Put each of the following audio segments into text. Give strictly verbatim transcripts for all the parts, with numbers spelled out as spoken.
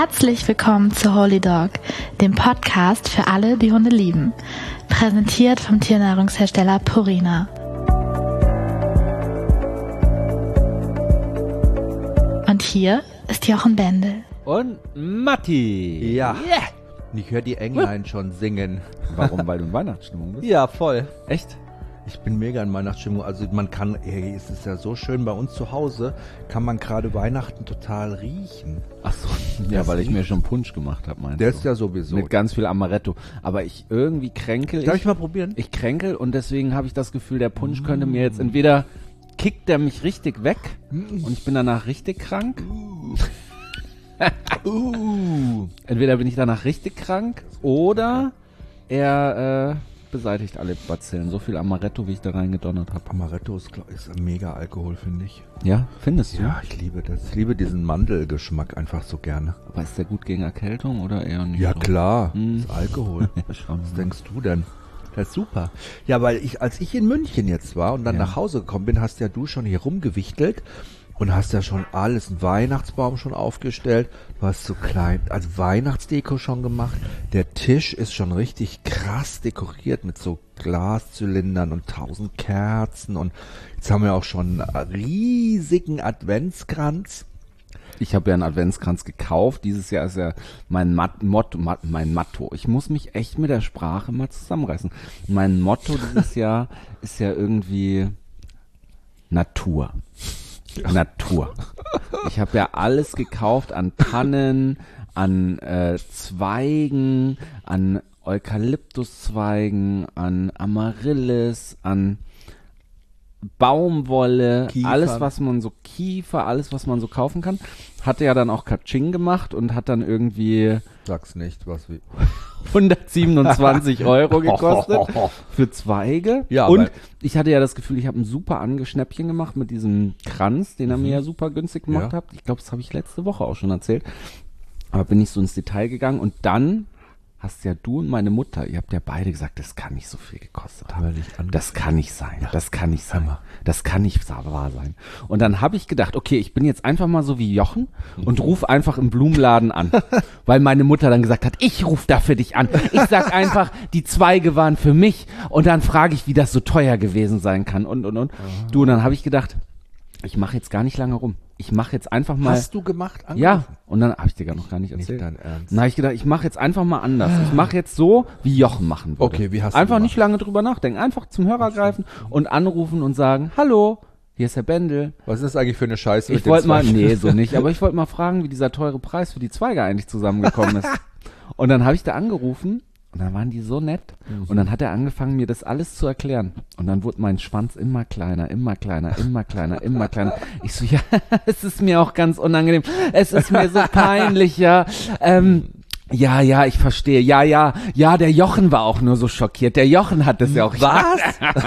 Herzlich willkommen zu Holy Dog, dem Podcast für alle, die Hunde lieben. Präsentiert vom Tiernahrungshersteller Purina. Und hier ist Jochen Bendel. Und Matti. Ja. Yeah. Ich höre die Englein uh. schon singen. Warum? Weil du in Weihnachtsstimmung bist? Ja, voll. Echt? Ich bin mega in Weihnachtsstimmung. Also man kann, ey, es ist ja so schön, bei uns zu Hause kann man gerade Weihnachten total riechen. Ach so, ja, das weil ich mir schon Punsch gemacht habe, meinst Der du? ist ja sowieso. Mit ganz viel Amaretto. Aber ich irgendwie kränkel. Darf ich, ich mal probieren? Ich kränkel und deswegen habe ich das Gefühl, der Punsch mm. könnte mir jetzt entweder kickt der mich richtig weg mm. und ich bin danach richtig krank. Uh. uh. Entweder bin ich danach richtig krank oder er äh, beseitigt alle Bazillen. So viel Amaretto, wie ich da reingedonnert habe. Amaretto ist, ist ein mega Alkohol, finde ich. Ja, findest du? Ja, ich liebe das. Ich liebe diesen Mandelgeschmack einfach so gerne. Aber ist der gut gegen Erkältung oder eher nicht? Ja, so? Klar. Hm. Das ist Alkohol. Ja, was denkst du denn? Das ist super. Ja, weil ich, als ich in München jetzt war und dann ja. nach Hause gekommen bin, hast ja du schon hier rumgewichtelt und hast ja schon alles, einen Weihnachtsbaum schon aufgestellt. Du hast so klein, also Weihnachtsdeko schon gemacht. Der Tisch ist schon richtig krass dekoriert mit so Glaszylindern und tausend Kerzen und jetzt haben wir auch schon einen riesigen Adventskranz. Ich habe ja einen Adventskranz gekauft. Dieses Jahr ist ja mein Mat- Motto, Mat- mein Motto. Ich muss mich echt mit der Sprache mal zusammenreißen. Mein Motto dieses Jahr ist ja irgendwie Natur. Ja. Natur. Ich habe ja alles gekauft an Tannen, an äh, Zweigen, an Eukalyptuszweigen, an Amaryllis, an Baumwolle, Kiefern. Alles, was man so Kiefer, alles, was man so kaufen kann. Hatte ja dann auch Katsching gemacht und hat dann irgendwie Sag's nicht, was wie hundertsiebenundzwanzig Euro gekostet für Zweige. Ja, und ich hatte ja das Gefühl, ich habe ein super Angeschnäppchen gemacht mit diesem Kranz, den er mhm. mir ja super günstig gemacht ja. hat. Ich glaube, das habe ich letzte Woche auch schon erzählt. Aber bin ich so ins Detail gegangen und dann hast ja du und meine Mutter, ihr habt ja beide gesagt, das kann nicht so viel gekostet haben. Das kann nicht sein, ja. das kann nicht sein, das kann nicht wahr sein. Und dann habe ich gedacht, okay, ich bin jetzt einfach mal so wie Jochen und rufe einfach im Blumenladen an, weil meine Mutter dann gesagt hat, ich rufe da für dich an. Ich sag einfach, die Zweige waren für mich und dann frage ich, wie das so teuer gewesen sein kann und, und, und. Aha. Du, und dann habe ich gedacht, ich mache jetzt gar nicht lange rum. Ich mache jetzt einfach mal. Hast du gemacht? Angerufen? Ja. Und dann habe ich dir gar noch gar nicht erzählt. Nicht dein Ernst. Dann habe ich gedacht, ich mache jetzt einfach mal anders. Ich mache jetzt so, wie Jochen machen würde. Okay, wie hast du Einfach nicht lange drüber nachdenken. Einfach zum Hörer greifen und anrufen und sagen, hallo, hier ist Herr Bendel. Was ist das eigentlich für eine Scheiße Ich wollte mal, nee, so nicht. Aber ich wollte mal fragen, wie dieser teure Preis für die Zweige eigentlich zusammengekommen ist. Und dann habe ich da angerufen. Und dann waren die so nett. Mhm. Und dann hat er angefangen, mir das alles zu erklären. Und dann wurde mein Schwanz immer kleiner, immer kleiner, immer kleiner, immer kleiner. Ich so, ja, es ist mir auch ganz unangenehm. Es ist mir so peinlich, ja. Ähm, ja, ja, ich verstehe. Ja, ja, ja, der Jochen war auch nur so schockiert. Der Jochen hat das ja auch. Was?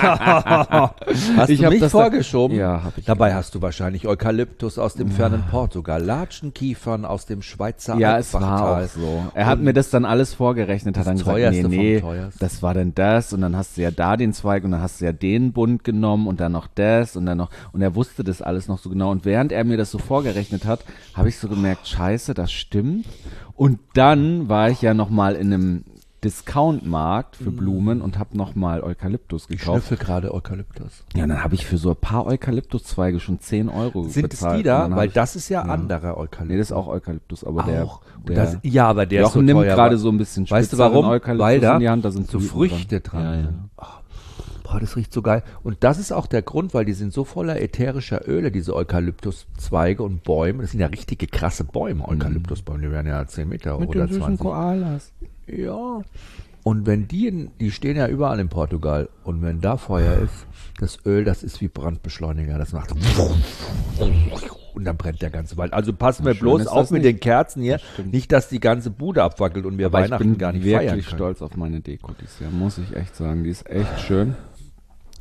Hast ich du hab mich das vorgeschoben? Da, ja, hab ich. Dabei gemacht. Hast du wahrscheinlich Eukalyptus aus dem fernen Portugal, Latschenkiefern aus dem Schweizer Ja, es war auch so. Er hat mir das dann alles vorgerechnet, hat dann gesagt, nee, nee, das war dann das und dann hast du ja da den Zweig und dann hast du ja den Bund genommen und dann noch das und dann noch und er wusste das alles noch so genau und während er mir das so vorgerechnet hat, habe ich so gemerkt, scheiße, das stimmt. Und dann war ich ja nochmal in einem Discount-Markt für Blumen und habe nochmal Eukalyptus gekauft. Ich schnüffel gerade Eukalyptus. Ja, dann habe ich für so ein paar Eukalyptuszweige schon zehn Euro Sind bezahlt. es die da? Weil ich, das ist ja, ja anderer Eukalyptus. Nee, das ist auch Eukalyptus, aber auch. der, der das, ja, aber der Jochen ist so nimmt teuer. gerade so ein bisschen Weißt du warum? Eukalyptus Weil da in die Hand, da sind so Früchte dran. dran. Ja, ja. Oh. Boah, das riecht so geil. Und das ist auch der Grund, weil die sind so voller ätherischer Öle, diese Eukalyptuszweige und Bäume. Das sind ja richtige krasse Bäume, Eukalyptusbäume. Die werden ja zehn Meter Mit oder den zwanzig. Koalas. Ja. Und wenn die, in, die stehen ja überall in Portugal. Und wenn da Feuer ist, das Öl, das ist wie Brandbeschleuniger. Das macht und dann brennt der ganze Wald. Also passen wir bloß auf mit den Kerzen hier. Nicht, dass die ganze Bude abwackelt und wir Aber Weihnachten ich bin gar nicht feiern können. wirklich stolz auf meine Deko dieses Jahr, muss ich echt sagen. Die ist echt schön.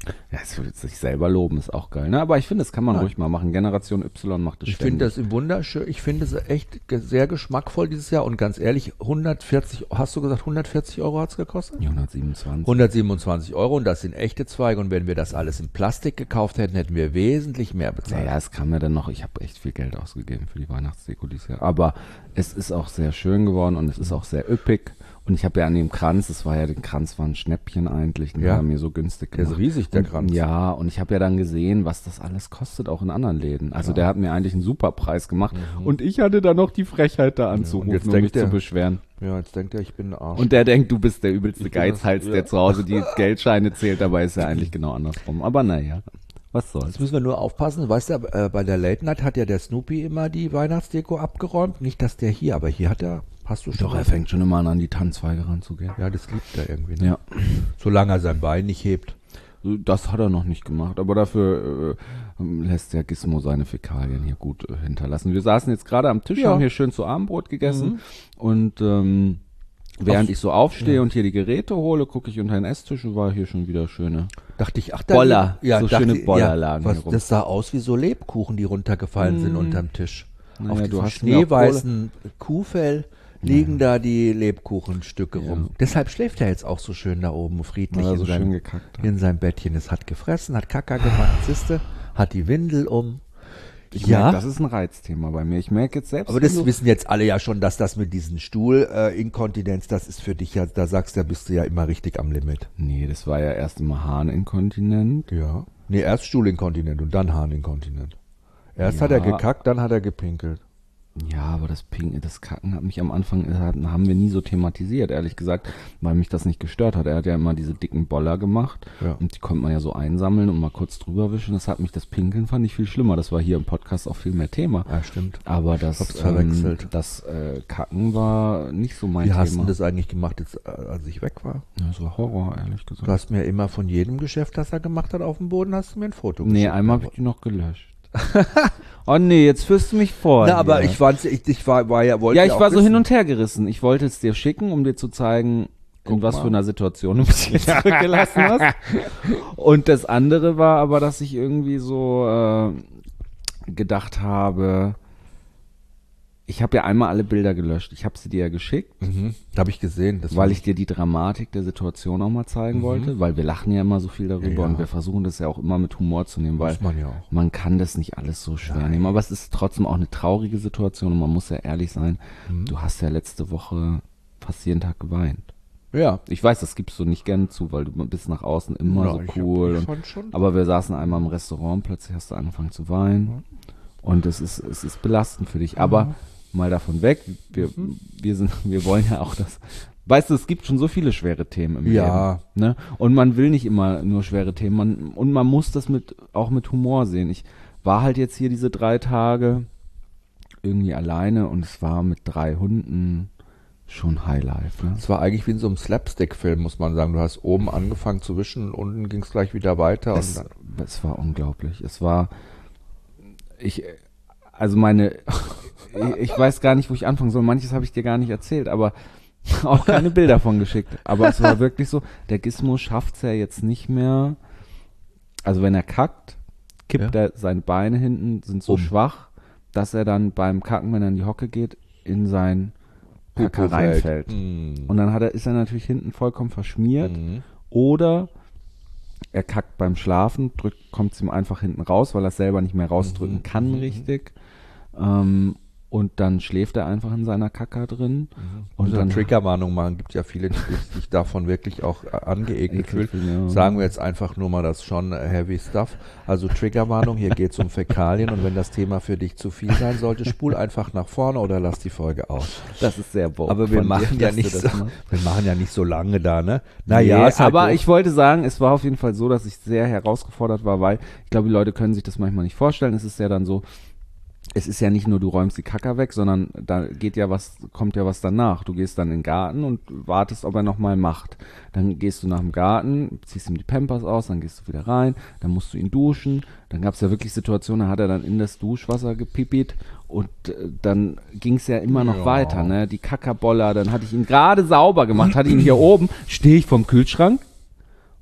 Ja, es wird sich selber loben, ist auch geil. Ne? Aber ich finde, das kann man Nein. ruhig mal machen. Generation Y macht das Ich ständig. finde das wunderschön. Ich finde es echt ge- sehr geschmackvoll dieses Jahr. Und ganz ehrlich, hundertvierzig, hast du gesagt, hundertvierzig Euro hat es gekostet? hundertsiebenundzwanzig. hundertsiebenundzwanzig Euro und das sind echte Zweige. Und wenn wir das alles in Plastik gekauft hätten, hätten wir wesentlich mehr bezahlt. Naja, es kam ja dann noch, ich habe echt viel Geld ausgegeben für die Weihnachtsdeko dieses Jahr. Aber es ist auch sehr schön geworden und es ist auch sehr üppig. Und ich habe ja an dem Kranz, das war ja, der Kranz war ein Schnäppchen eigentlich, den Ja. hat er mir so günstig Der ist gemacht. riesig, der Und, Kranz. Ja, und ich habe ja dann gesehen, was das alles kostet, auch in anderen Läden. Also der hat mir eigentlich einen super Preis gemacht. Und ich hatte da noch die Frechheit da anzurufen, Mhm. jetzt um denkt mich der- zu beschweren. Ja, jetzt denkt er, ich bin ein Arsch. Und der denkt, du bist der übelste Ich bin das- Geizhals, ja. der zu Hause die Geldscheine zählt, dabei ist er eigentlich genau andersrum. Aber naja, was soll's. Jetzt müssen wir nur aufpassen, weißt du, äh, bei der Late Night hat ja der Snoopy immer die Weihnachtsdeko abgeräumt. Nicht, dass der hier, aber hier hat er, hast du schon Doch, mal- er fängt schon immer an, an die Tannzweige ranzugehen. Ja, das liebt er irgendwie. Ne? Ja. Solange er sein Bein nicht hebt. Das hat er noch nicht gemacht, aber dafür äh, lässt der Gizmo seine Fäkalien hier gut äh, hinterlassen. Wir saßen jetzt gerade am Tisch, Ja. haben hier schön zu Abendbrot gegessen Mhm. und ähm, während Ach, ich so aufstehe und hier die Geräte hole, gucke ich unter den Esstisch und war hier schon wieder schöne. Dachte ich, ach, da Boller, ja, so dachte schöne ich, Boller ja, lagen was, hier rum. das sah aus wie so Lebkuchen, die runtergefallen sind unterm Tisch. Naja, Auf du diesem hast mir auch schneeweißen Kuhfell liegen da die Lebkuchenstücke Ja. rum. Deshalb schläft er jetzt auch so schön da oben, friedlich Weil er in, so schön seinem, gekackt hat. in seinem Bettchen. Es hat gefressen, hat Kaka gemacht, siehste, hat die Windel um. Ich Ja. merk, das ist ein Reizthema bei mir. Ich merke jetzt selbst, Aber wenn das du- wissen jetzt alle ja schon, dass das mit diesen Stuhlinkontinenz, das ist für dich ja, da sagst du, da bist du ja immer richtig am Limit. Nee, das war ja erst immer Harninkontinent. Ja. Nee, erst Stuhlinkontinent und dann Harninkontinent. Erst Ja. hat er gekackt, dann hat er gepinkelt. Ja, aber das Ping, das Kacken hat mich am Anfang, hat, haben wir nie so thematisiert, ehrlich gesagt, weil mich das nicht gestört hat. Er hat ja immer diese dicken Boller gemacht Ja. und die konnte man ja so einsammeln und mal kurz drüber wischen. Das hat mich, das Pinkeln fand ich viel schlimmer. Das war hier im Podcast auch viel mehr Thema. Ja, stimmt. Aber das, Hab's ähm, verwechselt. das äh, Kacken war nicht so mein Wie Thema. hast du das eigentlich gemacht, jetzt, äh, als ich weg war? Ja, das war Horror, ehrlich gesagt. Du hast mir immer von jedem Geschäft, das er gemacht hat, auf dem Boden, hast du mir ein Foto Nee, geschickt. einmal habe ich die noch gelöscht. Oh nee, jetzt führst du mich vor. Na, aber hier. ich, fand's, ich, ich war, war ja, wollte Ja, ich auch war so wissen. hin und her gerissen. Ich wollte es dir schicken, um dir zu zeigen, in Guck was mal. für einer Situation du mich jetzt zurückgelassen hast. Und das andere war aber, dass ich irgendwie so äh, gedacht habe, ich habe ja einmal alle Bilder gelöscht. Ich habe sie dir ja geschickt, Mhm. Habe ich gesehen. Das weil war- ich dir die Dramatik der Situation auch mal zeigen wollte, weil wir lachen ja immer so viel darüber Mhm. Ja. und wir versuchen das ja auch immer mit Humor zu nehmen, weil muss man ja auch. man kann das nicht alles so schwer Nein. nehmen, aber es ist trotzdem auch eine traurige Situation und man muss ja ehrlich sein, Mhm. du hast ja letzte Woche fast jeden Tag geweint. Ja. Ich weiß, das gibst du nicht gern zu, weil du bist nach außen immer Ja, so ich hab- cool. ich und, fand schon. aber wir saßen einmal im Restaurant, plötzlich hast du angefangen zu weinen und es ist, es ist belastend für dich. Aber mal davon weg, wir, Mhm. wir sind, wir wollen ja auch das. Weißt du, es gibt schon so viele schwere Themen im Ja. Leben. Ne? Und man will nicht immer nur schwere Themen. Man, und man muss das mit, auch mit Humor sehen. Ich war halt jetzt hier diese drei Tage irgendwie alleine und es war mit drei Hunden schon Highlife. Ne? Es war eigentlich wie in so einem Slapstick-Film, muss man sagen. Du hast oben angefangen zu wischen und unten ging es gleich wieder weiter. Es, und dann, es war unglaublich. Es war, ich, also meine, ich, ich weiß gar nicht, wo ich anfangen soll. Manches habe ich dir gar nicht erzählt, aber auch keine Bilder von geschickt. Aber es war wirklich so, der Gizmo schafft es ja jetzt nicht mehr. Also wenn er kackt, kippt Ja. er, seine Beine hinten sind so Um. schwach, dass er dann beim Kacken, wenn er in die Hocke geht, in sein Kacker Popo reinfällt. Mhm. Und dann hat er, ist er natürlich hinten vollkommen verschmiert. Mhm. Oder er kackt beim Schlafen, drückt, kommt es ihm einfach hinten raus, weil er es selber nicht mehr rausdrücken Mhm. kann, richtig. Ähm, und dann schläft er einfach in seiner Kacker drin. Und Und dann dann Triggerwarnung machen. Gibt ja viele, die sich davon wirklich auch äh, angeekelt Eklig, fühlen. ja. Sagen wir jetzt einfach nur mal, das ist schon äh, heavy stuff. Also Triggerwarnung, hier geht es um Fäkalien und wenn das Thema für dich zu viel sein sollte, spul einfach nach vorne oder lass die Folge aus. das ist sehr bold. Aber wir von machen dir, ja dass du nicht das so, machst. wir machen ja nicht so lange da, ne? Naja, Naja, ist halt aber doof. ich wollte sagen, es war auf jeden Fall so, dass ich sehr herausgefordert war, weil ich glaube, die Leute können sich das manchmal nicht vorstellen. Es ist ja dann so, es ist ja nicht nur, du räumst die Kacker weg, sondern da geht ja was, kommt ja was danach. Du gehst dann in den Garten und wartest, ob er nochmal macht. Dann gehst du nach dem Garten, ziehst ihm die Pampers aus, dann gehst du wieder rein, dann musst du ihn duschen. Dann gab es ja wirklich Situationen, da hat er dann in das Duschwasser gepipit und äh, dann ging es ja immer noch Ja. weiter, ne? Die Kackerboller, dann hatte ich ihn gerade sauber gemacht, hatte ihn hier oben, stehe ich vom Kühlschrank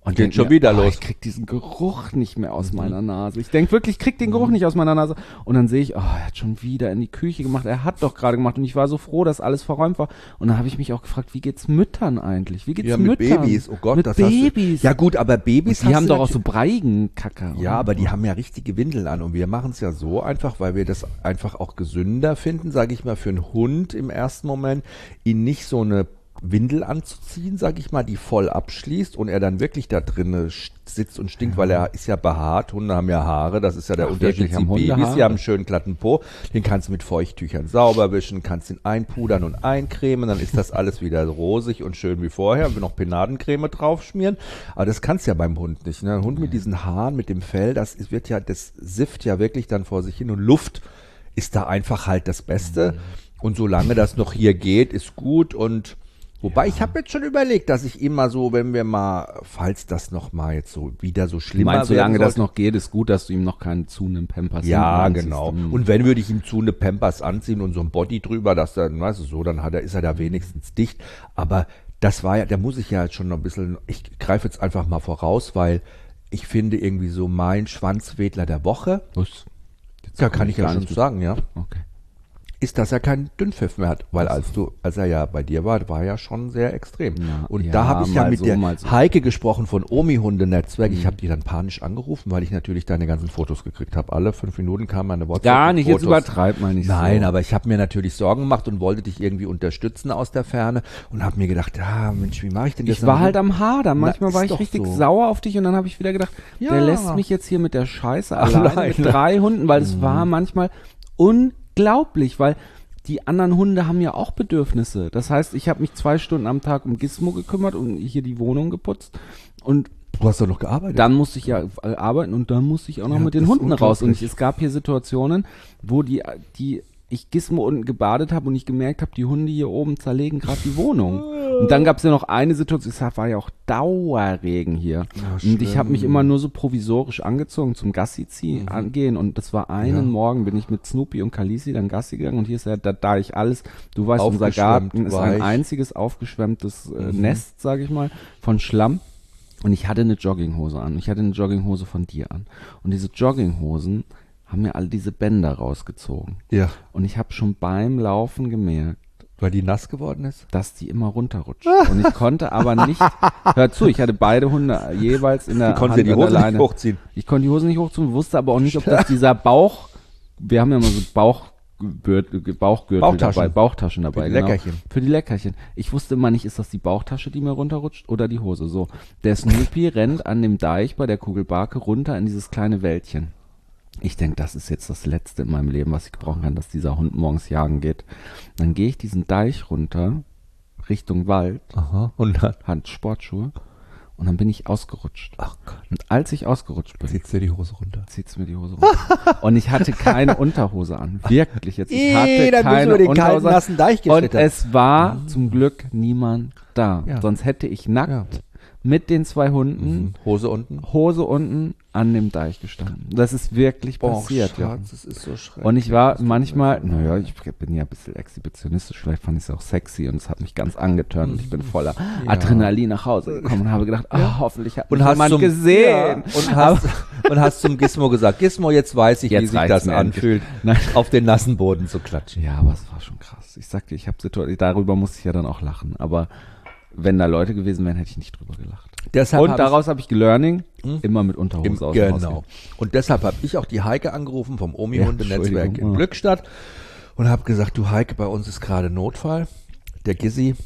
Und geht schon wieder oh, los. Ich krieg diesen Geruch nicht mehr aus mhm. meiner Nase. Ich denke wirklich, ich krieg den Geruch nicht aus meiner Nase. Und dann sehe ich, oh, er hat schon wieder in die Küche gemacht. Er hat doch gerade gemacht. Und ich war so froh, dass alles verräumt war. Und dann habe ich mich auch gefragt, wie geht's Müttern eigentlich? Wie geht's ja, mit Müttern? Babys. Oh Gott, mit das Babys. Hast du, ja gut, aber Babys und die haben doch auch so breigen Kacker. Ja, aber die haben ja richtige Windeln an. Und wir machen es ja so einfach, weil wir das einfach auch gesünder finden, sage ich mal, für einen Hund im ersten Moment, ihn nicht so eine Windel anzuziehen, sag ich mal, die voll abschließt und er dann wirklich da drinne sitzt und stinkt, ja. weil er ist ja behaart. Hunde haben ja Haare, das ist ja der Ach, Unterschied zu Babys. Die haben einen schönen glatten Po, den kannst du mit Feuchttüchern sauber wischen, kannst ihn einpudern und eincremen, dann ist das alles wieder rosig und schön wie vorher. Und noch Penadencreme draufschmieren, aber das kannst du ja beim Hund nicht. Ne? Ein Hund mit diesen Haaren, mit dem Fell, das ist, wird ja, das sifft ja wirklich dann vor sich hin und Luft ist da einfach halt das Beste. Mhm. Und solange das noch hier geht, ist gut und Wobei, ja. ich habe jetzt schon überlegt, dass ich immer so, wenn wir mal, falls das noch mal jetzt so wieder so schlimmer wird. Solange das noch geht, ist gut, dass du ihm noch keinen zu einem Pampers Ja, genau. Anziehst. Und wenn würde ich ihm zu eine Pampers anziehen und so ein Body drüber, dass dann, weißt du, so, dann hat er, ist er da wenigstens dicht. Aber das war ja, da muss ich ja jetzt schon noch ein bisschen, ich greife jetzt einfach mal voraus, weil ich finde irgendwie so mein Schwanzwedler der Woche. Was? Ja, kann ich ja schon sagen, ja. Okay. Ist, dass er keinen Dünnpfiff mehr hat, weil als du, als er ja bei dir war, war ja schon sehr extrem. Ja, und ja, da habe ich ja mit so, der so. Heike gesprochen von Omi-Hunde-Netzwerk. Mhm. Ich habe die dann panisch angerufen, weil ich natürlich deine ganzen Fotos gekriegt habe. Alle fünf Minuten kam eine WhatsApp. Gar nicht, Fotos. Jetzt übertreib mal nicht Nein, so. aber ich habe mir natürlich Sorgen gemacht und wollte dich irgendwie unterstützen aus der Ferne und habe mir gedacht, ja Mensch, wie mache ich denn das? Ich war halt am Hadern. Manchmal Na, war ich richtig so. sauer auf dich und dann habe ich wieder gedacht, ja. der lässt mich jetzt hier mit der Scheiße alleine, alleine. mit drei Hunden, weil es mhm. war manchmal unglaublich, weil die anderen Hunde haben ja auch Bedürfnisse. Das heißt, ich habe mich zwei Stunden am Tag um Gizmo gekümmert und hier die Wohnung geputzt. Und du hast doch noch gearbeitet. Dann musste ich ja arbeiten und dann musste ich auch noch ja, mit den Hunden raus. Und ich, es gab hier Situationen, wo die, die ich Gizmo unten gebadet habe und ich gemerkt habe, die Hunde hier oben zerlegen gerade die Wohnung. Und dann gab es ja noch eine Situation, es war ja auch Dauerregen hier. Ja, und ich habe mich immer nur so provisorisch angezogen zum Gassi ziehen, mhm. angehen. Und das war einen ja. Morgen, bin ich mit Snoopy und Khaleesi dann Gassi gegangen. Und hier ist ja, da, da ich alles, du weißt, unser Garten ist ein einziges aufgeschwemmtes äh, mhm. Nest, sage ich mal, von Schlamm. Und ich hatte eine Jogginghose an. Ich hatte eine Jogginghose von dir an. Und diese Jogginghosen haben mir alle diese Bänder rausgezogen. Ja. Und ich habe schon beim Laufen gemerkt, weil die nass geworden ist? Dass die immer runterrutscht. Und ich konnte aber nicht, hör zu, ich hatte beide Hunde jeweils in der Hand. Du konntest ja die Hose nicht hochziehen. Ich konnte die Hose nicht hochziehen, wusste aber auch nicht, ob das dieser Bauch, wir haben ja immer so Bauchgürtel, Bauchgürtel Bauchtaschen. dabei, Bauchtaschen dabei. Für die genau. Leckerchen. Für die Leckerchen. Ich wusste immer nicht, ist das die Bauchtasche, die mir runterrutscht oder die Hose. So, der Snoopy rennt an dem Deich bei der Kugelbarke runter in dieses kleine Wäldchen. Ich denke, das ist jetzt das Letzte in meinem Leben, was ich gebrauchen kann, dass dieser Hund morgens jagen geht. Dann gehe ich diesen Deich runter, Richtung Wald, Aha, und dann? Handsportschuhe, und dann bin ich ausgerutscht. Ach Gott. Und als ich ausgerutscht bin, zieht's dir die Hose runter. Zieht's mir die Hose runter. Und ich hatte keine Unterhose an. Wirklich jetzt. Ich hatte Eee, dann keine wir den Unterhose kalten, nassen Deich geschlittert. Und es war mhm. zum Glück niemand da. Ja. Sonst hätte ich nackt ja. mit den zwei Hunden, mhm. Hose unten, Hose unten an dem Deich gestanden. Das ist wirklich oh, passiert. Schatz, ja. das ist so schrecklich. Und ich war manchmal, naja, ich bin ja ein bisschen exhibitionistisch, vielleicht fand ich es auch sexy und es hat mich ganz angetörnt und ich bin voller ja. Adrenalin nach Hause gekommen und habe gedacht, ja. oh, hoffentlich hat und mich hast jemand zum, gesehen. Ja, und, hast, und hast zum Gizmo gesagt, Gizmo, jetzt weiß ich, jetzt wie sich das anfühlt, auf den nassen Boden zu klatschen. Ja, aber es war schon krass. Ich sagte, ich habe Situationen, darüber musste ich ja dann auch lachen, aber wenn da Leute gewesen wären, hätte ich nicht drüber gelacht. Deshalb und hab daraus habe ich gelernt, hm? immer mit Unterhose Im, aus. Genau. Und deshalb habe ich auch die Heike angerufen vom Omi-Hunde-Netzwerk in Glückstadt und habe gesagt, du Heike, bei uns ist gerade Notfall. Der Gizzi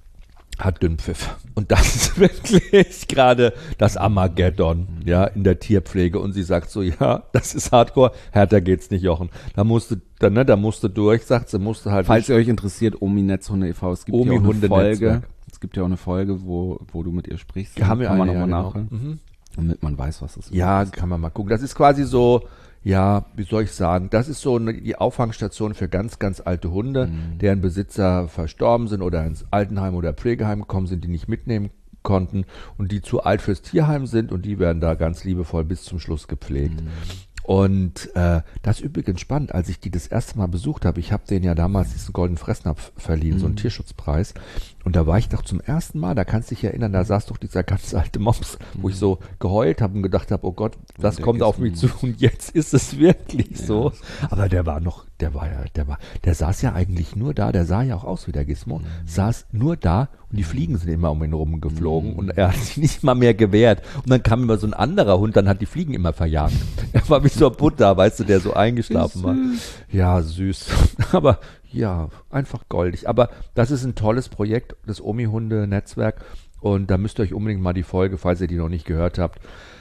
hat Dünnpfiff. Und das ist wirklich gerade das Armageddon, ja, in der Tierpflege. Und sie sagt so, ja, das ist Hardcore, härter geht's nicht, Jochen. Da musste, da, ne, da musste durch, sagt sie, musste halt. Falls ihr euch interessiert, Omi-Netzhunde e V, es gibt Omi ja auch eine Folge. Netzwerk. Es gibt ja auch eine Folge, wo, wo du mit ihr sprichst. Haben wir kann man eine, nochmal ja, nachhören, genau. mhm. damit man weiß, was es ist. Ja, kann man mal gucken. Das ist quasi so, ja, wie soll ich sagen, das ist so eine, die Auffangstation für ganz, ganz alte Hunde, mhm. deren Besitzer verstorben sind oder ins Altenheim oder Pflegeheim gekommen sind, die nicht mitnehmen konnten und die zu alt fürs Tierheim sind und die werden da ganz liebevoll bis zum Schluss gepflegt. Mhm. Und äh, das ist übrigens spannend, als ich die das erste Mal besucht habe, ich habe denen ja damals diesen Goldenen Fressnapf verliehen, mhm. so einen Tierschutzpreis. Und da war ich doch zum ersten Mal, da kannst du dich erinnern, da saß doch dieser ganz alte Mops, mhm. wo ich so geheult habe und gedacht habe, oh Gott, das kommt auf mich zu und jetzt ist es wirklich ja. so. Aber der war noch, der war ja, der war, der saß ja eigentlich nur da, der sah ja auch aus wie der Gizmo, mhm. saß nur da und die Fliegen sind immer um ihn rum geflogen mhm. und er hat sich nicht mal mehr gewehrt. Und dann kam immer so ein anderer Hund, dann hat die Fliegen immer verjagt. Er war wie so ein Buddha, weißt du, der so eingeschlafen war. Ja, süß. Aber ja, einfach goldig. Aber das ist ein tolles Projekt, das Omi-Hunde-Netzwerk. Und da müsst ihr euch unbedingt mal die Folge, falls ihr die noch nicht gehört habt,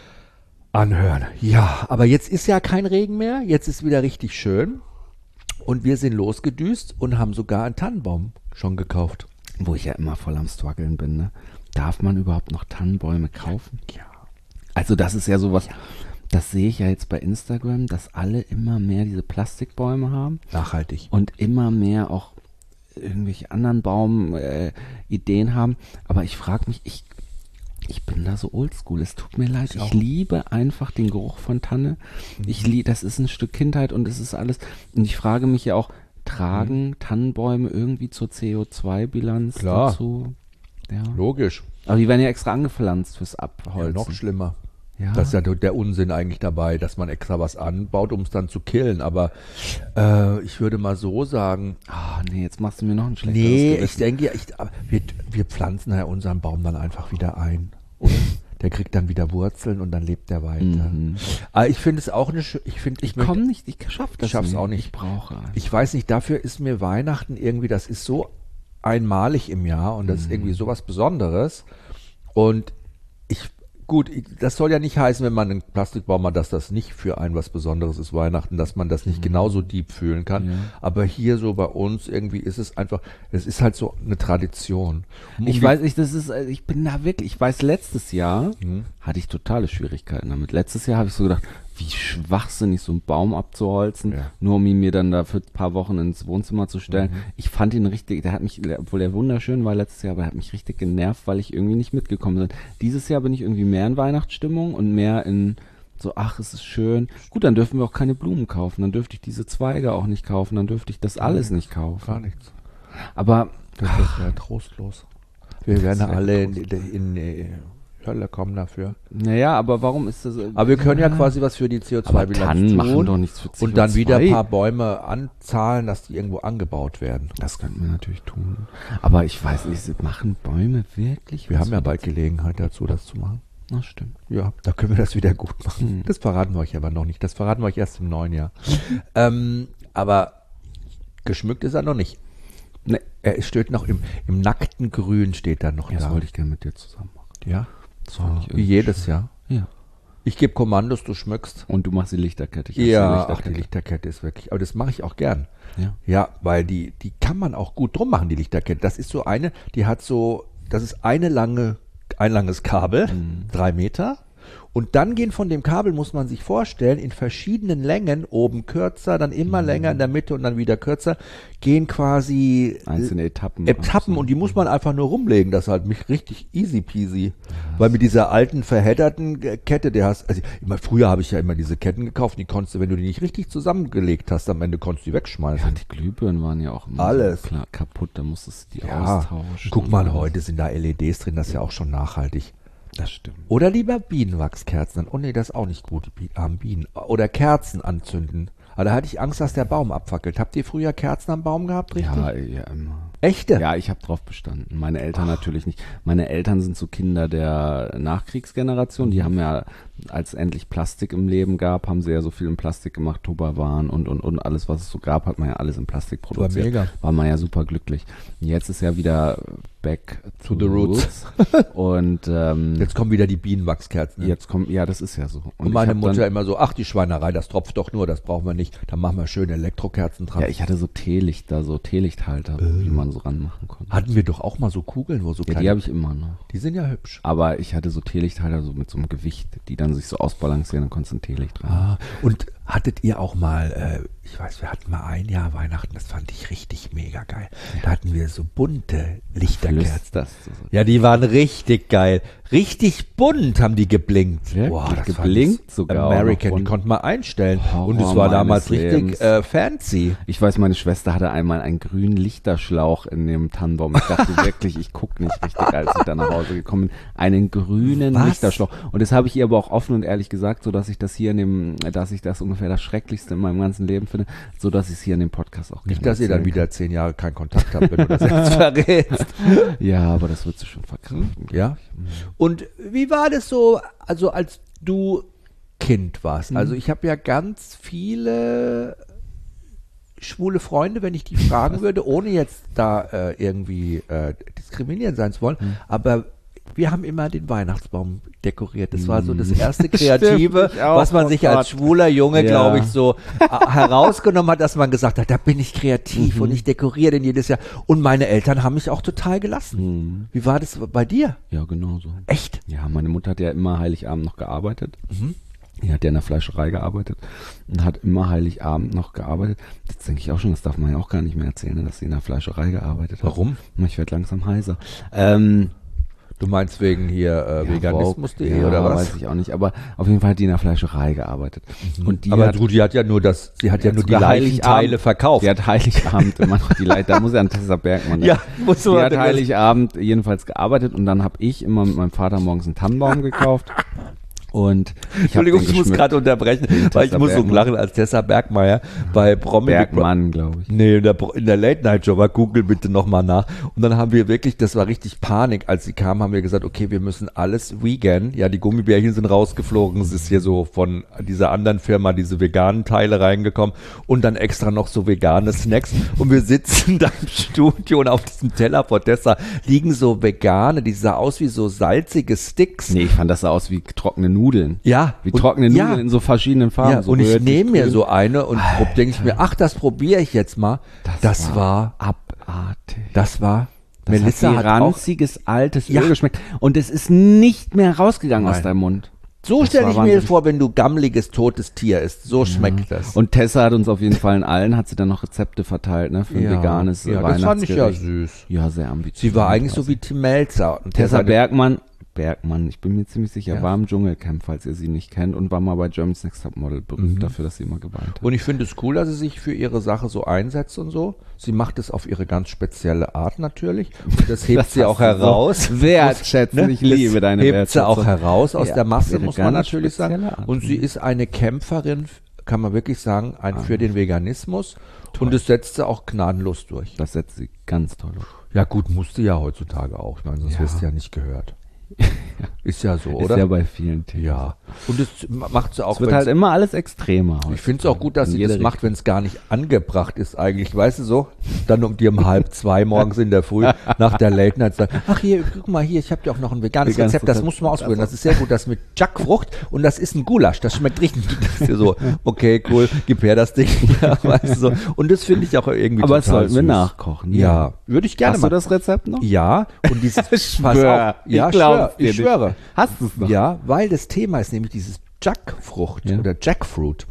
anhören. Ja, aber jetzt ist ja kein Regen mehr. Jetzt ist wieder richtig schön. Und wir sind losgedüst und haben sogar einen Tannenbaum schon gekauft. Wo ich ja immer voll am Struggeln bin, ne? Darf man überhaupt noch Tannenbäume kaufen? Ja. Also das ist ja sowas, das sehe ich ja jetzt bei Instagram, dass alle immer mehr diese Plastikbäume haben. Nachhaltig. Und immer mehr auch irgendwelche anderen Baumideen äh, haben. Aber ich frage mich, ich, ich bin da so oldschool. Es tut mir leid. Ich, ich liebe einfach den Geruch von Tanne. Mhm. Ich liebe, das ist ein Stück Kindheit und es ist alles. Und ich frage mich ja auch, tragen mhm. Tannenbäume irgendwie zur C O zwei Bilanz Klar. dazu? Ja. Logisch. Aber die werden ja extra angepflanzt fürs Abholzen. Ja, noch schlimmer. Ja. Das ist ja der Unsinn eigentlich dabei, dass man extra was anbaut, um es dann zu killen. Aber äh, ich würde mal so sagen. Ah, nee, jetzt machst du mir noch ein schlechtes Nee, Gewissen. ich denke, ich, wir, wir pflanzen ja unseren Baum dann einfach wieder ein. Oder? Der kriegt dann wieder Wurzeln und dann lebt der weiter. Mhm. Aber ich finde es auch eine schö- ich finde Ich, ich komme nicht, ich schaff das schaff's nicht. auch nicht. Ich brauche einen. Ich weiß nicht, dafür ist mir Weihnachten irgendwie, das ist so einmalig im Jahr und das ist irgendwie sowas Besonderes. Und ich, gut, ich, das soll ja nicht heißen, wenn man einen Plastikbaum hat, dass das nicht für einen was Besonderes ist, Weihnachten, dass man das nicht genauso deep fühlen kann. Ja. Aber hier so bei uns irgendwie ist es einfach, es ist halt so eine Tradition. Um Ich die- weiß nicht, das ist, äh, ich bin da wirklich, ich weiß, letztes Jahr Mhm. hatte ich totale Schwierigkeiten damit. Letztes Jahr habe ich so gedacht, wie schwachsinnig, so einen Baum abzuholzen, Ja. nur um ihn mir dann da für ein paar Wochen ins Wohnzimmer zu stellen. Mhm. Ich fand ihn richtig, der hat mich, obwohl er wunderschön war letztes Jahr, aber er hat mich richtig genervt, weil ich irgendwie nicht mitgekommen bin. Dieses Jahr bin ich irgendwie mehr in Weihnachtsstimmung und mehr in so, ach, es ist schön. Gut, dann dürfen wir auch keine Blumen kaufen, dann dürfte ich diese Zweige auch nicht kaufen, dann dürfte ich das alles nicht kaufen. Gar nichts. Aber Das ist ja trostlos. Wir werden wär alle in, in, in Hölle kommen dafür. naja, aber warum ist das? Aber wir können ja quasi was für die C O zwei Aber Bilanz Tannen machen doch tun nichts für C O zwei. und dann wieder ein paar Bäume anzahlen, dass die irgendwo angebaut werden. Das könnten wir natürlich tun. Aber ich weiß nicht, machen Bäume wirklich? Wir was haben ja für- bald Gelegenheit dazu, das zu machen. Na, stimmt. Ja, da können wir das wieder gut machen. Hm. Das verraten wir euch aber noch nicht. Das verraten wir euch erst im neuen Jahr. ähm, aber geschmückt ist er noch nicht. Nee. Er steht noch im, im nackten Grün, steht er noch Ja, da. das wollte ich gerne mit dir zusammen machen. Ja, Das fand ich wie irgendwie jedes schön. Jahr. Ja. Ich gebe Kommandos, du schmückst. Und du machst die Lichterkette. Ich hasse Ja, die ach, die Lichterkette ist wirklich, aber das mache ich auch gern. Ja. Ja, weil die, die kann man auch gut drum machen, die Lichterkette. Das ist so eine, die hat so, das ist eine lange, ein langes Kabel, drei Meter. Und dann gehen von dem Kabel, muss man sich vorstellen, in verschiedenen Längen, oben kürzer, dann immer länger in der Mitte und dann wieder kürzer, gehen quasi Einzelne Etappen. Etappen und die muss man einfach nur rumlegen. Das ist halt mich richtig easy peasy. Weil mit dieser alten verhedderten äh, Kette, der hast, also immer, früher habe ich ja immer diese Ketten gekauft, die konntest du, wenn du die nicht richtig zusammengelegt hast, am Ende konntest du die Ja, wegschmeißen. die Glühbirnen waren ja auch immer Alles. so klar kaputt, da musstest du die Ja, austauschen. guck mal, und alles. heute sind da L E Ds drin, das ist ja auch schon nachhaltig. Das stimmt. Oder lieber Bienenwachskerzen. Oh nee, das ist auch nicht gut, die Bi- armen Bienen. Oder Kerzen anzünden. Aber da hatte ich Angst, dass der Baum abfackelt. Habt ihr früher Kerzen am Baum gehabt, richtig? Ja, ja, immer. Echte? Ja, ich habe drauf bestanden. Meine Eltern natürlich nicht. Meine Eltern sind so Kinder der Nachkriegsgeneration. Die haben ja, als endlich Plastik im Leben gab, haben sie ja so viel in Plastik gemacht, Tupperwaren und, und, und alles, was es so gab, hat man ja alles in Plastik produziert. mega. War man ja super glücklich. Jetzt ist ja wieder back to, To the roots. Und ähm, Jetzt kommen wieder die Bienenwachskerzen. ne? jetzt kommt, ja, das ist ja so. Und ich meine hab Mutter dann, immer so, ach die Schweinerei, das tropft doch nur, das brauchen wir nicht. Dann machen wir schöne Elektrokerzen dran. ja, ich hatte so Teelichter, so Teelichthalter, die man so ranmachen konnte. Hatten wir doch auch mal so Kugeln, wo so Ja, kleine... die habe ich immer noch. die sind ja hübsch. Aber ich hatte so Teelichthalter so mit so einem Gewicht, die dann sich so ausbalancieren und konntest ein Teelicht dran. Ah, und Hattet ihr auch mal, äh, ich weiß, wir hatten mal ein Jahr Weihnachten, das fand ich richtig mega geil. Da hatten wir so bunte Lichterkerzen. Das, Ja, die waren richtig geil. Richtig bunt haben die geblinkt. Wirklich? Boah, das Geblinkt fand ich sogar American, auch noch. die konnte man einstellen. Horror Und es war damals meines richtig Lebens. äh, fancy. Ich weiß, meine Schwester hatte einmal einen grünen Lichterschlauch in dem Tannenbaum. Ich dachte wirklich, ich gucke nicht richtig, als ich da nach Hause gekommen bin. Einen grünen Was? Lichterschlauch. Und das habe ich ihr aber auch offen und ehrlich gesagt, so dass ich das hier in dem, dass ich das ungefähr das Schrecklichste in meinem ganzen Leben finde, so dass ich es hier in dem Podcast auch Nicht, gerne dass ihr dann erzählen wieder zehn Jahre keinen Kontakt habt, wenn du das jetzt verrätst. kann. Ja, aber das wird sie schon verkraften. Ja. Und wie war das so, also als du Kind warst? Also ich habe ja ganz viele schwule Freunde, wenn ich die fragen würde, ohne jetzt da äh, irgendwie äh, diskriminierend sein zu wollen, Mhm. aber wir haben immer den Weihnachtsbaum dekoriert. Das war so das Mhm. erste Kreative, Stimmt, ich auch, was man oh sich Gott. als schwuler Junge, Ja. glaube ich, so äh, herausgenommen hat, dass man gesagt hat, da bin ich kreativ Mhm. und ich dekoriere den jedes Jahr. Und meine Eltern haben mich auch total gelassen. Mhm. Wie war das bei dir? Ja, genau so. Echt? Ja, meine Mutter hat ja immer Heiligabend noch gearbeitet. Mhm. Die hat ja in der Fleischerei gearbeitet und hat immer Heiligabend noch gearbeitet. Das denke ich auch schon, das darf man ja auch gar nicht mehr erzählen, ne, dass sie in der Fleischerei gearbeitet hat. Warum? Ich werde langsam heiser. Ähm, Du meinst wegen hier äh, ja, Veganismus.de ja, oder was? weiß ich auch nicht, aber auf jeden Fall hat die in der Fleischerei gearbeitet. Und die Aber hat, du, die hat ja nur das, sie hat ja nur die sogar Leichenteile Heiligabend- verkauft. Die hat Heiligabend immer noch die Leiter, da muss ja an Tessa Bergmann. ne? Ja, muss Die man hat das- Heiligabend jedenfalls gearbeitet und dann habe ich immer mit meinem Vater morgens einen Tannenbaum gekauft. Und ich hab Entschuldigung, den ich muss geschmückt. gerade unterbrechen, weil ich Tessa muss so Bergmann. lachen, als Tessa Bergmeier bei Promi Big Brother- Bergmann, glaube ich. Nee, in der, in der Late-Night-Show war, google bitte nochmal nach. Und dann haben wir wirklich, das war richtig Panik, als sie kam, haben wir gesagt, okay, wir müssen alles vegan. Ja, die Gummibärchen sind rausgeflogen, es ist hier so von dieser anderen Firma diese veganen Teile reingekommen und dann extra noch so vegane Snacks. Und wir sitzen da im Studio und auf diesem Teller vor Tessa liegen so vegane, die sah aus wie so salzige Sticks. Nee, ich fand das sah aus wie trockene Nudeln. Ja. Wie und- trockene Nudeln ja. in so verschiedenen Farben. Ja, so und ich rötlich, nehme mir grün. so eine und denke ich mir, ach, das probiere ich jetzt mal. Das, war, abartig. das war, Das Melissa hat hat, wie auch, ranziges, altes Ja. Öl geschmeckt. Und es ist nicht mehr rausgegangen aus Nein. deinem Mund. so das stelle war ich mir wahnsinnig. vor, wenn du gammeliges, totes Tier isst. So schmeckt das. Und Tessa hat uns auf jeden Fall in allen, hat sie dann noch Rezepte verteilt, ne, für ein veganes ja, Weihnachtsgericht. das fand ich ja süß. Ja, sehr ambitioniert. Sie war eigentlich so wie Tim Melzer. Und Tessa Tessa Bergmann, Bergmann, ich bin mir ziemlich sicher, Ja. war im Dschungelcamp, falls ihr sie nicht kennt, und war mal bei Germany's Next Topmodel berühmt dafür, dass sie immer geweint hat. Und ich finde es cool, dass sie sich für ihre Sache so einsetzt und so. Sie macht es auf ihre ganz spezielle Art natürlich. Und das hebt Das sie hast auch du heraus. so wertschätzen. Ich liebe das deine hebt sie Wertschätzung. auch heraus aus Ja, der Masse, ihre muss man ganz natürlich sagen. spezielle Art. Und sie ist eine Kämpferin, kann man wirklich sagen, ein, Ah. für den Veganismus. Und das setzt sie auch gnadenlos durch. Das setzt sie ganz toll auf. Ja gut, musste ja heutzutage auch. Ich meine, sonst Ja. wirst du ja nicht gehört. Ist ja so, Ist oder? ja bei vielen Themen. Ja. Und das macht sie auch. Es wird wenn's- halt immer alles extremer. Ich finde es auch gut, dass In sie jede das macht, wenn es gar nicht angebracht ist eigentlich. Weißt du so? Dann um dir um halb zwei morgens in der Früh nach der Late Night sagen, ach hier, guck mal hier, ich habe dir auch noch ein veganes Veganes Rezept, das Rezept. musst du mal ausprobieren. Das ist sehr gut, das ist mit Jackfrucht und das ist ein Gulasch, das schmeckt richtig gut. Das ist ja so, okay, cool, gib her das Ding. Ja, weißt du so. Und das finde ich auch irgendwie Aber das total sollten wir süß. nachkochen. Ja, würde ich gerne Hast mal. du das Rezept noch? Ja, und dieses, Schwör. pass auf. Ja, Ich glaub's schwör, dir ich nicht. schwöre. Hast du es noch? Ja, weil das Thema ist nämlich dieses Jackfrucht Ja. oder Jackfruit.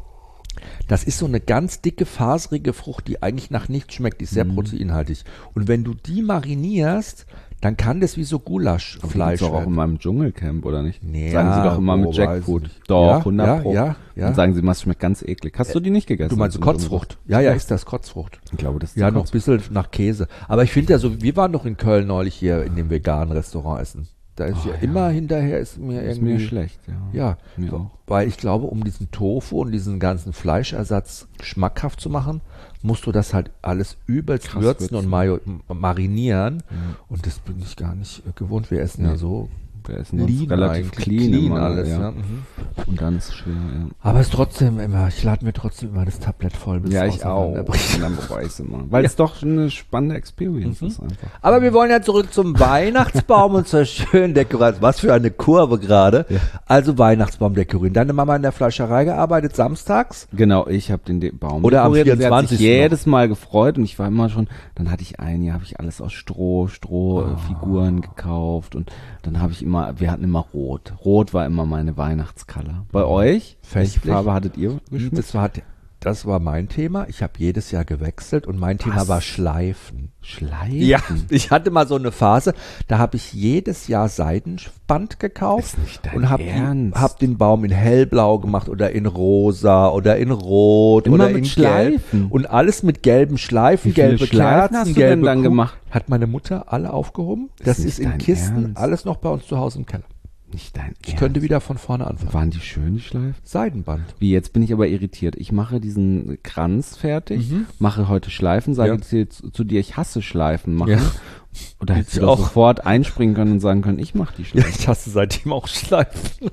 Das ist so eine ganz dicke, faserige Frucht, die eigentlich nach nichts schmeckt, die ist sehr Mhm. proteinhaltig. Und wenn du die marinierst, dann kann das wie so Gulaschfleisch Fleisch auch in werden. meinem Dschungelcamp, oder nicht? Nee, sagen sie doch immer oh, mit weiß Jackfruit. nicht. Doch, Ja, hundert ja, Pro. ja, ja. Dann sagen sie immer, es schmeckt ganz eklig. Hast du die nicht gegessen? Du meinst Im Kotzfrucht? Ja, ja, ist das Kotzfrucht. Ich glaube, das ist Ja, die noch ein Kotzfrucht. bisschen nach Käse. Aber ich finde ja so, wir waren doch in Köln neulich hier in dem veganen Restaurant essen. Da ist Oh, ja, ja. immer hinterher ist mir Ist irgendwie mir schlecht, ja. Ja, Mir auch. weil ich glaube, um diesen Tofu und diesen ganzen Fleischersatz schmackhaft zu machen, musst du das halt alles übelst Krass würzen und würzen. mayo- m- marinieren. Und das bin ich gar nicht äh, gewohnt. Wir essen ja Nee. so Der ist sonst lean relativ eigentlich, clean, clean immer, alles. ja. Ja. Mhm. Und dann ist es schwer, ja. Aber es ist trotzdem immer, ich lade mir trotzdem immer das Tablett voll. bis Ja, es ich auch. auseinanderbricht. Und dann bereue ich es immer. Weil es doch schon eine spannende Experience ist einfach. Aber wir wollen ja zurück zum Weihnachtsbaum und zur schönen Dekoration. Was für eine Kurve gerade. Also Weihnachtsbaum dekorieren. Deine Mama in der Fleischerei gearbeitet, samstags? Genau, ich habe den De- Baum Oder am dekoriert und sie hat sich vierundzwanzigsten jedes Mal gefreut und ich war immer schon, dann hatte ich ein Jahr, habe ich alles aus Stroh, Strohfiguren gekauft und dann habe ich immer immer, wir hatten immer Rot. Rot war immer meine Weihnachtscolor. Bei euch? Welche Festlich. Farbe hattet ihr geschmückt? Das war, das war mein Thema. Ich habe jedes Jahr gewechselt und mein Thema Was? war Schleifen. Schleifen? Ja, ich hatte mal so eine Phase, da habe ich jedes Jahr Seidenband gekauft Ist nicht dein und habe Ernst? hab den Baum in hellblau gemacht oder in rosa oder in rot Immer oder mit in Schleifen? gelb und alles mit gelben Schleifen, Wie viele gelbe Schleifen Kerzen, hast du gelbe denn dann Kuh- gemacht? Hat meine Mutter alle aufgehoben. Ist Das nicht ist in dein Kisten Ernst? alles noch bei uns zu Hause im Keller. Nicht dein Ich Ernst. könnte wieder von vorne anfangen. Waren die schön, die Schleifen? Seidenband. Wie, jetzt bin ich aber irritiert. Ich mache diesen Kranz fertig, Mhm. mache heute Schleifen, sage Ja. dir, zu, zu dir, ich hasse Schleifen machen. Ja. Oder hättest du Ich doch auch. sofort einspringen können und sagen können, ich mache die Ja, Schleifen. ich hasse seitdem auch Schleifen.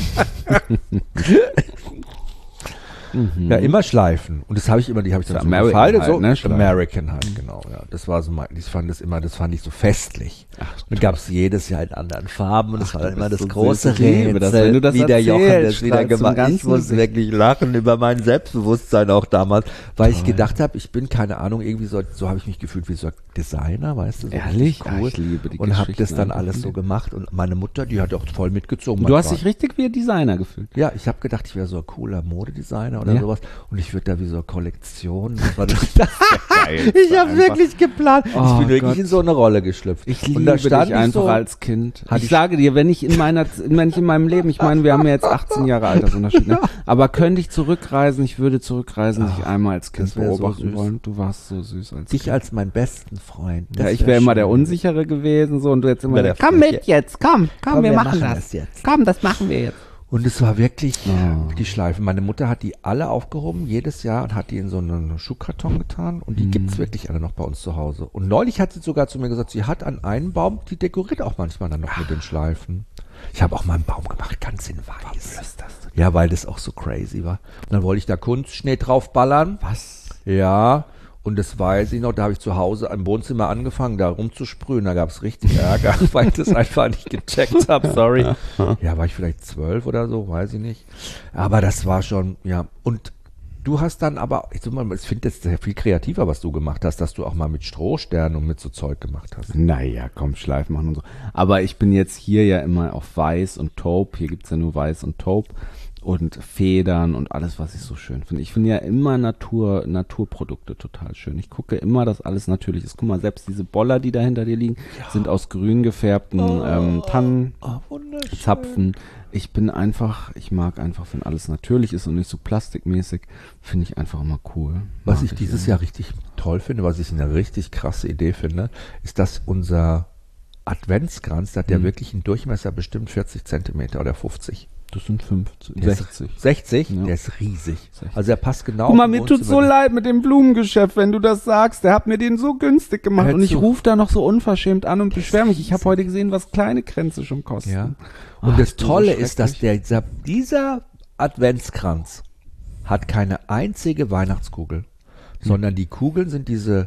Mhm. Ja, immer Schleifen. Und das habe ich immer, die habe ich dann So so American gefaltet, halt, so ne, Schleifen. American halt, genau, ja. Das war so mein, ich fand das immer, das fand ich so festlich. Ach, Und gab es jedes Jahr in anderen Farben und das war dann du immer bist das so große süß. Ich liebe das, wenn du das wie der Jochen erzählst, das wieder strahlst zum gemacht. Ich ganzen muss Gesicht. wirklich lachen über mein Selbstbewusstsein auch damals, weil ich gedacht habe, ich bin keine Ahnung, irgendwie so, so habe ich mich gefühlt wie so ein Designer, weißt du, so Ehrlich? richtig Ah, cool. ich liebe die und habe Geschichten das dann einfach alles von so dir. gemacht und meine Mutter, die hat auch voll mitgezogen. Du hast manchmal. dich richtig wie ein Designer gefühlt. Ja, ich habe gedacht, ich wäre so ein cooler Modedesigner oder Ja. sowas und ich würde da wie so eine Kollektion. Das war das geil. ich habe wirklich geplant. Oh ich bin wirklich Gott. in so eine Rolle geschlüpft. Ich und liebe da stand dich ich einfach so, als Kind. Hatte Ich, ich- sage dir, wenn ich in meiner, wenn ich in meinem Leben, ich meine, wir haben ja jetzt achtzehn Jahre Altersunterschied, ne? Aber könnte ich zurückreisen, ich würde zurückreisen, dich einmal als Kind das wär so beobachten süß. wollen. Du warst so süß als dich Kind. als meinen besten Freund. Das Ja, ich wär wäre immer schön. der Unsichere gewesen, so, und du jetzt immer, Wär der komm Freche. mit jetzt, komm, komm, Komm, wir, wir machen, machen das. das jetzt. Komm, das machen wir jetzt. Und es war wirklich Oh. die Schleifen. Meine Mutter hat die alle aufgehoben, jedes Jahr, und hat die in so einen Schuhkarton getan. Und die Mhm. gibt's wirklich alle noch bei uns zu Hause. Und neulich hat sie sogar zu mir gesagt, sie hat an einen Baum, die dekoriert auch manchmal dann noch mit den Schleifen. Ich habe auch mal einen Baum gemacht, ganz in weiß. Ja, weil das auch so crazy war. Und dann wollte ich da Kunstschnee draufballern. Was? Ja, und das weiß ich noch, da habe ich zu Hause im Wohnzimmer angefangen, da rumzusprühen. Da gab es richtig Ärger, weil ich das einfach nicht gecheckt habe, sorry. Ja, war ich vielleicht zwölf oder so, weiß ich nicht. Aber das war schon, ja. Und du hast dann aber, ich sag mal, ich finde das sehr viel kreativer, was du gemacht hast, dass du auch mal mit Strohsternen und mit so Zeug gemacht hast. Naja, komm, Schleifen machen und so. Aber ich bin jetzt hier ja immer auf Weiß und Taupe. Hier gibt's ja nur Weiß und Taupe. Und Federn und alles, was ich so schön finde. Ich finde ja immer Natur, Naturprodukte total schön. Ich gucke immer, dass alles natürlich ist. Guck mal, selbst diese Boller, die da hinter dir liegen, sind aus grün gefärbten ähm, Oh, wunderschön. Tannenzapfen. Ich bin einfach, ich mag einfach, wenn alles natürlich ist und nicht so plastikmäßig, finde ich einfach immer cool. Was Mag ich dieses ja. Jahr richtig toll finde, was ich eine richtig krasse Idee finde, ist, dass unser Adventskranz, der hat ja Mhm. wirklich einen Durchmesser bestimmt vierzig Zentimeter oder fünfzig. Das sind fünfzig, Der ist- sechzig. sechzig? Ja. Der ist riesig. sechzig. Also er passt genau. Guck mal, im mir tut's so Wohnzimmer. leid mit dem Blumengeschäft, wenn du das sagst. Der hat mir den so günstig gemacht Hättest und ich du- rufe da noch so unverschämt an und beschwere mich. Ich habe heute gesehen, was kleine Kränze schon kosten. Ja. Ah, Und das ich bin so Tolle ist, dass schrecklich. der, dieser, dieser Adventskranz hat keine einzige Weihnachtskugel, sondern die Kugeln sind diese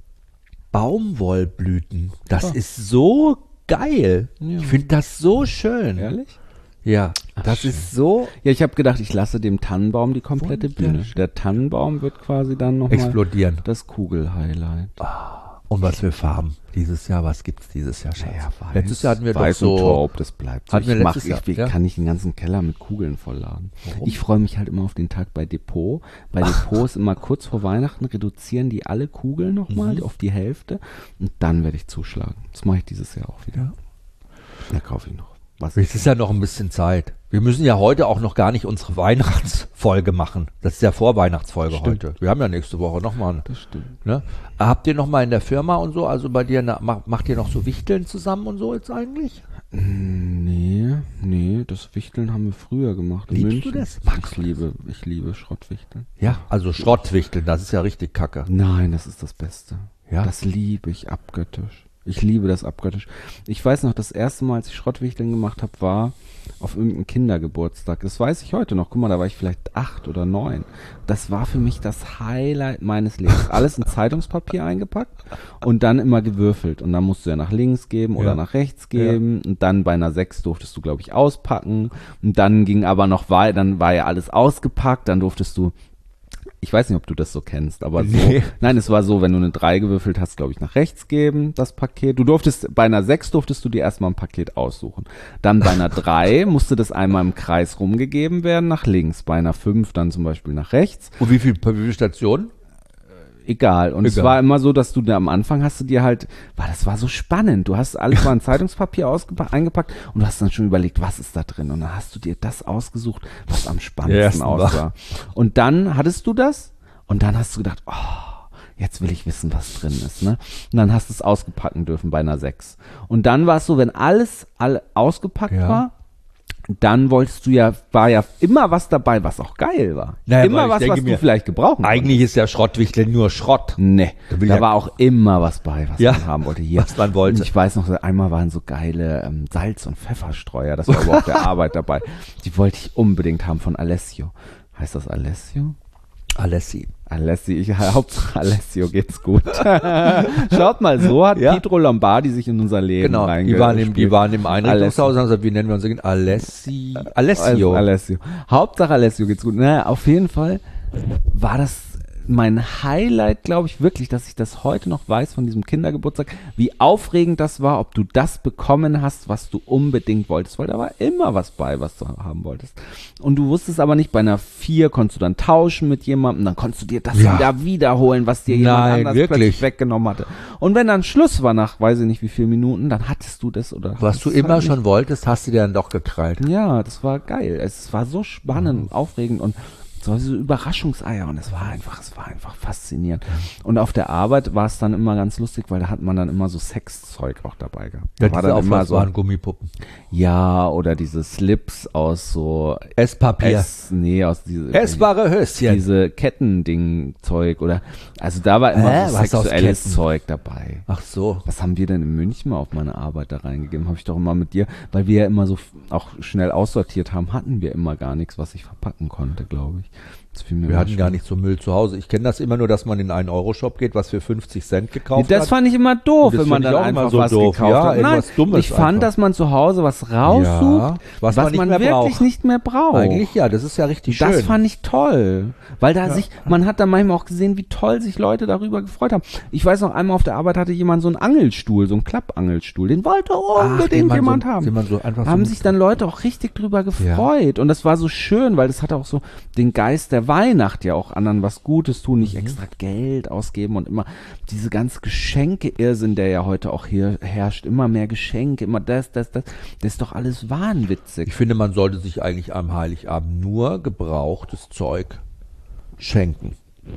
Baumwollblüten. Das Ah. ist so geil. Ja. Ich finde das so schön. Ehrlich? Ja, Ach, das schön. ist so Ja, ich habe gedacht, ich lasse dem Tannenbaum die komplette Bühne. Wunderschön. Der Tannenbaum wird quasi dann nochmal explodieren. das Kugelhighlight. Und was für Farben dieses Jahr? Was gibt's dieses Jahr, Schatz? Ja, weiß, Letztes Jahr hatten wir weiß doch und so. Taub, das bleibt so. Hatten wir Ich, mach, letztes Jahr, ich, ich ja. kann nicht den ganzen Keller mit Kugeln vollladen. Warum? Ich freue mich halt immer auf den Tag bei Depot. Bei Depot ist immer kurz vor Weihnachten, reduzieren die alle Kugeln nochmal Mhm. auf die Hälfte und dann werde ich zuschlagen. Das mache ich dieses Jahr auch wieder. Ja. Da kaufe ich noch. Was Es ist ja noch ein bisschen Zeit. Wir müssen ja heute auch noch gar nicht unsere Weihnachtsfolge machen. Das ist ja Vorweihnachtsfolge Stimmt. heute. Wir haben ja nächste Woche nochmal. Das stimmt. Ne? Habt ihr noch mal in der Firma und so, also bei dir, na, macht, macht ihr noch so Wichteln zusammen und so jetzt eigentlich? Nee, nee, das Wichteln haben wir früher gemacht. in Liebst du München. das? Magst Ich liebe, ich liebe Schrottwichteln. Ja. Also Schrottwichteln, das ist ja richtig kacke. Nein, das ist das Beste. Ja? Das liebe ich abgöttisch. Ich liebe das abgöttisch. Ich weiß noch, das erste Mal, als ich Schrottwichteln gemacht habe, war auf irgendeinem Kindergeburtstag. Das weiß ich heute noch. Guck mal, da war ich vielleicht acht oder neun. Das war für mich das Highlight meines Lebens. Alles in Zeitungspapier eingepackt und dann immer gewürfelt. Und dann musst du ja nach links geben oder Ja. nach rechts geben. Und dann bei einer sechs durftest du, glaube ich, auspacken. Und dann ging aber noch weiter, dann war ja alles ausgepackt. Dann durftest du ich weiß nicht, ob du das so kennst, aber so, Nee. nein, es war so, wenn du eine drei gewürfelt hast, glaube ich, nach rechts geben, das Paket. Du durftest, bei einer sechs durftest du dir erstmal ein Paket aussuchen. Dann bei einer drei musste das einmal im Kreis rumgegeben werden, nach links. Bei einer fünf dann zum Beispiel nach rechts. Und wie viel, wie viele Stationen? Egal. Und es Egal. war immer so, dass du da am Anfang hast du dir halt, war das war so spannend. Du hast alles mal in Zeitungspapier ausgepa- eingepackt und du hast dann schon überlegt, was ist da drin? Und dann hast du dir das ausgesucht, was am spannendsten Ersten aussah. Und dann hattest du das und dann hast du gedacht, oh, jetzt will ich wissen, was drin ist, ne? Und dann hast du es ausgepacken dürfen bei einer sechs. Und dann war es so, wenn alles alle ausgepackt Ja. war, dann wolltest du ja, war ja immer was dabei, was auch geil war. Naja, immer aber ich was, denke was mir, du vielleicht gebrauchen Eigentlich ist ja Schrottwichtel nur Schrott. Nee, Da da, will ja- war auch immer was bei, was Ja, man haben wollte. Hier. was man wollte. Und ich weiß noch, einmal waren so geile ähm, Salz- und Pfefferstreuer, das war aber auf der Arbeit dabei. Die wollte ich unbedingt haben von Alessio. Heißt das Alessio? Alessi. Alessi, ich, Hauptsache Alessio geht's gut. Schaut mal, so hat Ja. Pietro Lombardi sich in unser Leben Genau, die reingespielt. waren, im, die waren im Einrichtungshaus und haben gesagt, wie nennen wir uns denn? Alessi. Alessio. Also Alessio. Hauptsache Alessio geht's gut. Naja, auf jeden Fall war das mein Highlight, glaube ich, wirklich, dass ich das heute noch weiß von diesem Kindergeburtstag, wie aufregend das war, ob du das bekommen hast, was du unbedingt wolltest, weil da war immer was bei, was du haben wolltest. Und du wusstest aber nicht, bei einer vier konntest du dann tauschen mit jemandem, dann konntest du dir das Ja. wieder wiederholen, was dir jemand Nein, anders wirklich? plötzlich weggenommen hatte. Und wenn dann Schluss war nach, weiß ich nicht wie viele Minuten, dann hattest du das oder Was du hattest es immer halt nicht. schon wolltest, hast du dir dann doch gekrallt. Ja, das war geil. Es war so spannend, aufregend und so so Überraschungseier und es war einfach, es war einfach faszinierend. Und auf der Arbeit war es dann immer ganz lustig, weil da hat man dann immer so Sexzeug auch dabei gehabt. Ja, Da war diese dann immer Auflass so, waren Gummipuppen. ja, oder diese Slips aus so Esspapier. Ess, nee, aus diese Essbare Höschen. diese Kettending-Zeug oder, also da war immer Hä? so Was aus sexuelles Ketten? Zeug dabei. Ach so. Was haben wir denn in München mal auf meine Arbeit da reingegeben? Habe ich doch immer mit dir, weil wir ja immer so f- auch schnell aussortiert haben, hatten wir immer gar nichts, was ich verpacken konnte, glaube ich. Das fiel mir Wir mal hatten gar schwer. nicht so Müll zu Hause. Ich kenne das immer nur, dass man in einen Euro-Shop geht, was für fünfzig Cent Nee, gekauft das hat. fand ich immer doof, Das wenn man find ich dann auch immer einfach so was doof. gekauft Ja, hat. Nein, irgendwas Dummes ich fand, einfach. dass man zu Hause was raussucht, Ja, was, was man nicht man mehr wirklich braucht. nicht mehr braucht. Eigentlich ja, das ist ja richtig Das schön. fand ich toll, weil da sich, man hat da manchmal auch gesehen, wie toll sich Leute darüber gefreut haben. Ich weiß noch, einmal auf der Arbeit hatte jemand so einen Angelstuhl, so einen Klappangelstuhl, den wollte Ach, unbedingt den man jemand so, haben. Den man so einfach Da haben so sich dann Leute auch richtig drüber gefreut und das war so schön, weil das hatte auch so den Geist der Weihnacht, ja auch anderen was Gutes tun, nicht extra Geld ausgeben und immer diese ganze Geschenke-Irrsinn, der ja heute auch hier herrscht, immer mehr Geschenke, immer das, das, das, das ist doch alles wahnwitzig. Ich finde, man sollte sich eigentlich am Heiligabend nur gebrauchtes Zeug schenken.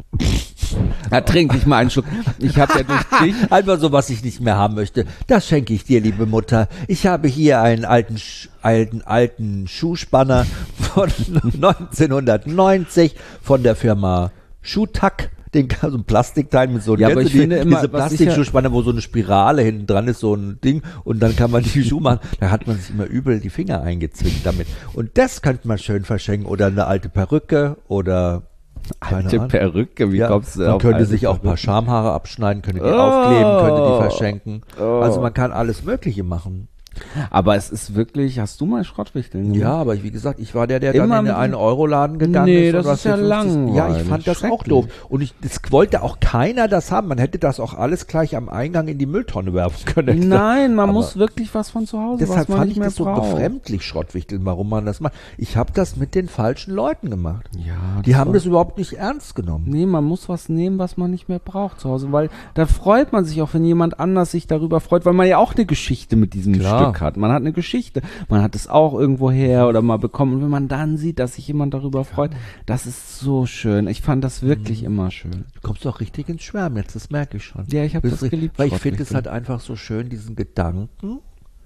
Da trinke ich mal einen Schluck. Ich habe ja durch dich Einfach so, was ich nicht mehr haben möchte. Das schenke ich dir, liebe Mutter. Ich habe hier einen alten, Sch- alten, alten Schuhspanner von neunzehnhundertneunzig von der Firma Schuhtack. Den so ein Plastikteil mit so Ja, aber kennst ich du die, finde immer, diese was ich ja- Plastikschuhspanner, wo so eine Spirale hinten dran ist, so ein Ding, und dann kann man die Schuhe machen. Da hat man sich immer übel die Finger eingezwickt damit. Und das könnte man schön verschenken. Oder eine alte Perücke oder keine alte Ahnung. Perücke, wie Ja, kommst du man auf könnte alte sich auch ein paar Perücke? Schamhaare abschneiden, könnte die Oh. aufkleben, könnte die verschenken. Oh. Also man kann alles Mögliche machen. Aber es ist wirklich, hast du mal Schrottwichteln gemacht? Ja, aber wie gesagt, ich war der, der Immer dann in mit den einen Euro Laden gegangen Nee, ist. und das was ist ja für fünfzig Ja, ich langweilig, fand das auch schrecklich. doof. Und ich, das wollte auch keiner das haben. Man hätte das auch alles gleich am Eingang in die Mülltonne werfen können. Nein, man Aber muss wirklich was von zu Hause, Deshalb was man fand nicht ich mehr das so braucht. befremdlich, Schrottwichteln, warum man das macht. Ich habe das mit den falschen Leuten gemacht. Ja, Die das haben war- das überhaupt nicht ernst genommen. Nee, man muss was nehmen, was man nicht mehr braucht zu Hause, weil da freut man sich auch, wenn jemand anders sich darüber freut, weil man ja auch eine Geschichte mit diesem Klar. Stück hat. Man hat eine Geschichte, man hat es auch irgendwo her oder mal bekommen und wenn man dann sieht, dass sich jemand darüber freut, das ist so schön. Ich fand das wirklich immer schön. Du kommst doch richtig ins Schwärmen jetzt, das merke ich schon. Ja, ich habe Das das ist- geliebt. Weil ich finde es Schrottwichteln. halt einfach so schön, diesen Gedanken,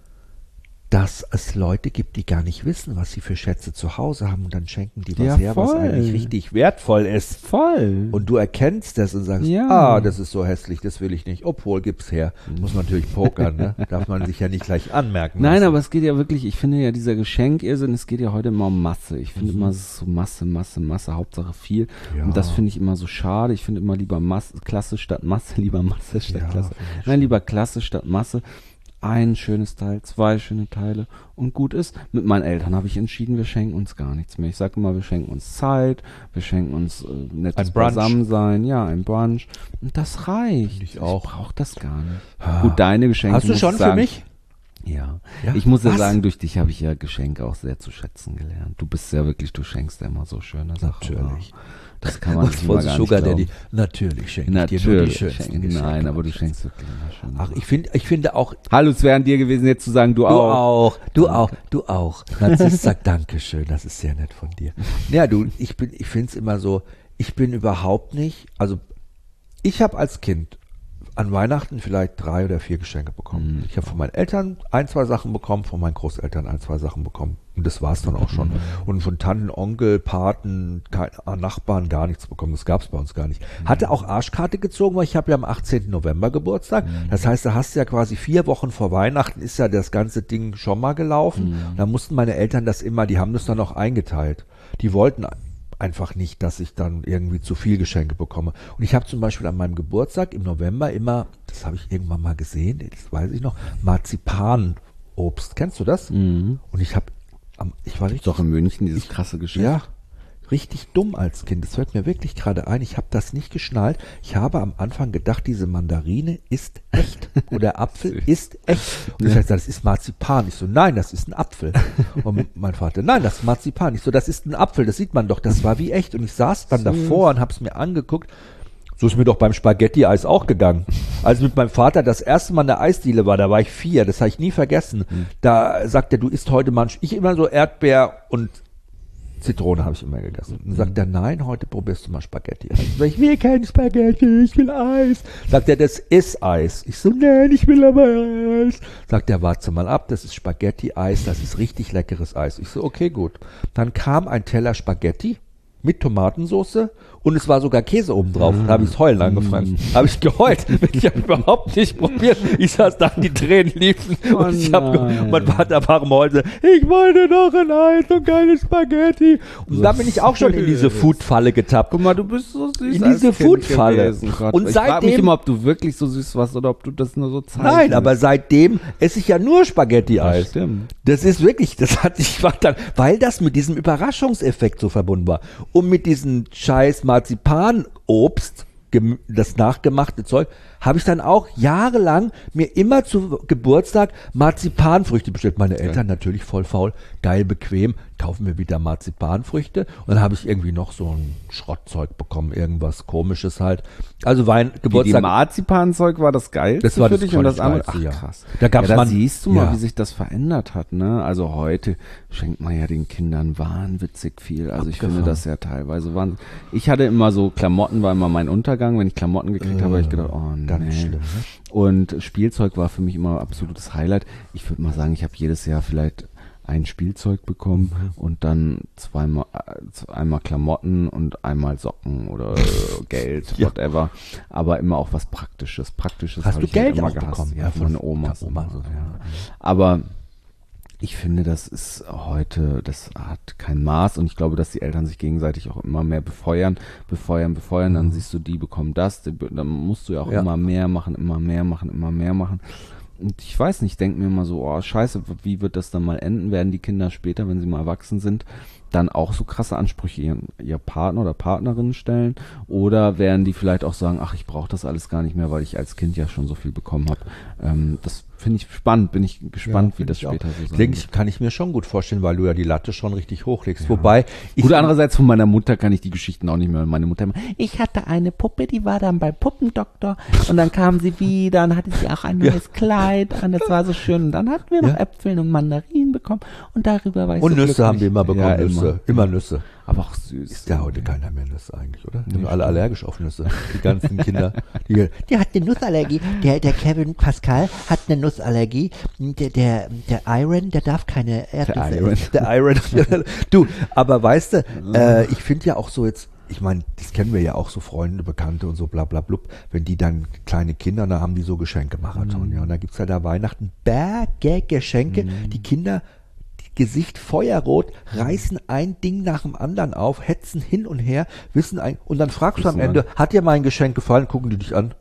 dass es Leute gibt, die gar nicht wissen, was sie für Schätze zu Hause haben und dann schenken die was Ja, her, was voll. eigentlich richtig wertvoll ist. Voll. Und du erkennst das und sagst, Ja. ah, das ist so hässlich, das will ich nicht. Obwohl, gib's her. Muss man natürlich pokern, ne? Darf man sich ja nicht gleich anmerken Nein, lassen. aber es geht ja wirklich, ich finde ja dieser Geschenkirrsinn, es geht ja heute immer um Masse. Ich finde immer, es ist so Masse, Masse, Masse, Hauptsache viel. Ja. Und das finde ich immer so schade. Ich finde immer lieber Masse, Klasse statt Masse, lieber Masse statt Ja, Klasse. finde ich Nein, lieber Klasse statt Masse. ein schönes Teil, zwei schöne Teile und gut ist. Mit meinen Eltern habe ich entschieden, wir schenken uns gar nichts mehr. Ich sage immer, wir schenken uns Zeit, wir schenken uns äh, nettes Ein Brunch. Beisammensein, ja, ein Brunch. Und das reicht. Ich auch. brauche das gar nicht. Gut, deine Geschenke. Hast du muss schon ich sagen, für mich? Ja. Ja? Ich muss ja Was? sagen, durch dich habe ich ja Geschenke auch sehr zu schätzen gelernt. Du bist ja wirklich, du schenkst ja immer so schöne Sachen. Natürlich. Das kann man Und sich vor mal gar Sugar nicht Daddy, glauben. natürlich schenke ich dir nur die Natürlich. schönsten Schenke, Geschenke. nein, aber du schenkst wirklich immer schöne Ach, Sachen. ich finde, ich finde auch, Hallo, es wäre an dir gewesen, jetzt zu sagen, du, du auch. auch, du auch, du auch. Narzisst sagt Dankeschön, das ist sehr nett von dir. Ja, du, ich bin, ich finde es immer so, ich bin überhaupt nicht, also ich habe als Kind an Weihnachten vielleicht drei oder vier Geschenke bekommen. Mhm. Ich habe von meinen Eltern ein, zwei Sachen bekommen, von meinen Großeltern ein, zwei Sachen bekommen. Und das war es dann auch schon. Mhm. Und von Tanten, Onkel, Paten, kein, Nachbarn gar nichts bekommen. Das gab es bei uns gar nicht. Hatte auch Arschkarte gezogen, weil ich habe ja am achtzehnten November Geburtstag. Mhm. Das heißt, da hast du ja quasi vier Wochen vor Weihnachten ist ja das ganze Ding schon mal gelaufen. Mhm. Da mussten meine Eltern das immer, die haben das dann auch eingeteilt. Die wollten einfach nicht, dass ich dann irgendwie zu viel Geschenke bekomme. Und ich habe zum Beispiel an meinem Geburtstag im November immer, das habe ich irgendwann mal gesehen, das weiß ich noch, Marzipanobst. Kennst du das? Mhm. Und ich habe, ich war richtig, Doch in München dieses krasse Geschenk. ja, richtig dumm als Kind. Das fällt mir wirklich gerade ein. Ich habe das nicht geschnallt. Ich habe am Anfang gedacht, diese Mandarine ist echt. Oder Apfel ist echt. Und ich habe gesagt, das ist Marzipan. Ich so, nein, das ist ein Apfel. Und mein Vater, nein, das ist Marzipan. Ich so, das ist ein Apfel. Das sieht man doch. Das war wie echt. Und ich saß dann davor und habe es mir angeguckt. So ist mir doch beim Spaghetti-Eis auch gegangen. Als mit meinem Vater das erste Mal in der Eisdiele war, da war ich vier. Das habe ich nie vergessen. Da sagt er, du isst heute mal, ich immer so Erdbeer und Zitrone habe ich immer gegessen. Und dann sagt er, nein, heute probierst du mal Spaghetti. Ich, so, ich will kein Spaghetti, ich will Eis. Sagt er, das ist Eis. Ich so, nein, ich will aber Eis. Sagt er, warte mal ab, das ist Spaghetti-Eis, das ist richtig leckeres Eis. Ich so, okay, gut. Dann kam ein Teller Spaghetti mit Tomatensauce und es war sogar Käse oben drauf. Da habe ich das Heulen angefangen. Habe ich geheult. Ich habe überhaupt nicht probiert. Ich saß da, die Tränen liefen. Oh und ich habe, nein. mein Vater war im Heulen. Ich wollte noch ein Eis und keine Spaghetti. Und So da bin ich auch schon in diese süß. Food-Falle getappt. Guck mal, du bist so süß. In als diese Kind Food-Falle. gewesen, Gott. Und ich frage mich seitdem- immer, ob du wirklich so süß warst oder ob du das nur so zeichnest. Nein, aber seitdem esse ich ja nur Spaghetti-Eis. Das stimmt. Das ist wirklich, das hat ich war dann, weil das mit diesem Überraschungseffekt so verbunden war. Und mit diesem scheiß Marzipanobst, gem- das nachgemachte Zeug, habe ich dann auch jahrelang mir immer zu Geburtstag Marzipanfrüchte bestellt. Meine Eltern natürlich voll faul, geil, bequem, kaufen mir wieder Marzipanfrüchte. Und dann habe ich irgendwie noch so ein Schrottzeug bekommen, irgendwas Komisches halt. Also Wein, Die, die Geburtstag. Marzipanzeug war das geilste Das war für das dich und das andere. Geilste, Ach, ja. krass. Da gab's ja, da mal- siehst du mal, ja. wie sich das verändert hat. Ne? Also heute schenkt man ja den Kindern wahnwitzig viel. Also ich Abgefahren. finde das ja teilweise wahnsinnig. Ich hatte immer so, Klamotten war immer mein Untergang. Wenn ich Klamotten gekriegt habe, habe ich gedacht, oh nee. Ganz schlimm, ne? Und Spielzeug war für mich immer absolutes Highlight. Ich würde mal sagen, ich habe jedes Jahr vielleicht ein Spielzeug bekommen Mhm. und dann zweimal, äh, einmal Klamotten und einmal Socken oder äh, Geld, Ja. whatever. Aber immer auch was Praktisches. Praktisches Hast hab du ich halt Geld immer auch gehasst. bekommen? Ja, Ja, von von meiner Oma. der Oma, so, ja. ja. Aber ich finde, das ist heute, das hat kein Maß und ich glaube, dass die Eltern sich gegenseitig auch immer mehr befeuern, befeuern, befeuern, dann siehst du, die bekommen das, die, dann musst du ja auch Ja. immer mehr machen, immer mehr machen, immer mehr machen. Und ich weiß nicht, ich denke mir immer so, oh scheiße, wie wird das dann mal enden? Werden die Kinder später, wenn sie mal erwachsen sind, dann auch so krasse Ansprüche ihren, ihr Partner oder Partnerin stellen? Oder werden die vielleicht auch sagen, ach, ich brauche das alles gar nicht mehr, weil ich als Kind ja schon so viel bekommen habe? Ähm, das finde ich spannend, bin ich gespannt, Ja, wie find das ich auch. später so sein Denk wird. ich, kann ich mir schon gut vorstellen, weil du ja die Latte schon richtig hochlegst. Wobei, ich, Gut, andererseits von meiner Mutter kann ich die Geschichten auch nicht mehr. Meine Mutter immer, ich hatte eine Puppe, die war dann bei Puppendoktor und dann kam sie wieder und hatte sie auch ein neues Kleid an, das war so schön und dann hatten wir noch Ja. Äpfel und Mandarinen bekommen und darüber war ich und so Nüsse glücklich. haben wir immer bekommen, Ja, Nüsse. Immer Nüsse. Aber auch süß. Ist ja heute keiner mehr Nüsse eigentlich, oder? Die sind alle allergisch auf Nüsse. Die ganzen Kinder. Die, Der hat eine Nussallergie. Der, der Kevin Pascal hat eine Nussallergie. Der, der, der Iron, der darf keine Erdnüsse Iron. essen. der Iron. Du, aber weißt du, äh, ich finde ja auch so jetzt, ich meine, das kennen wir ja auch so Freunde, Bekannte und so bla bla blub, wenn die dann kleine Kinder, da haben die so Geschenkemarathon, ja, und da gibt's ja da Weihnachten Berge Geschenke, die Kinder, die Gesicht feuerrot, reißen ein Ding nach dem anderen auf, hetzen hin und her, wissen ein, und dann fragst du am Wissen Ende, hat dir mein Geschenk gefallen, gucken die dich an,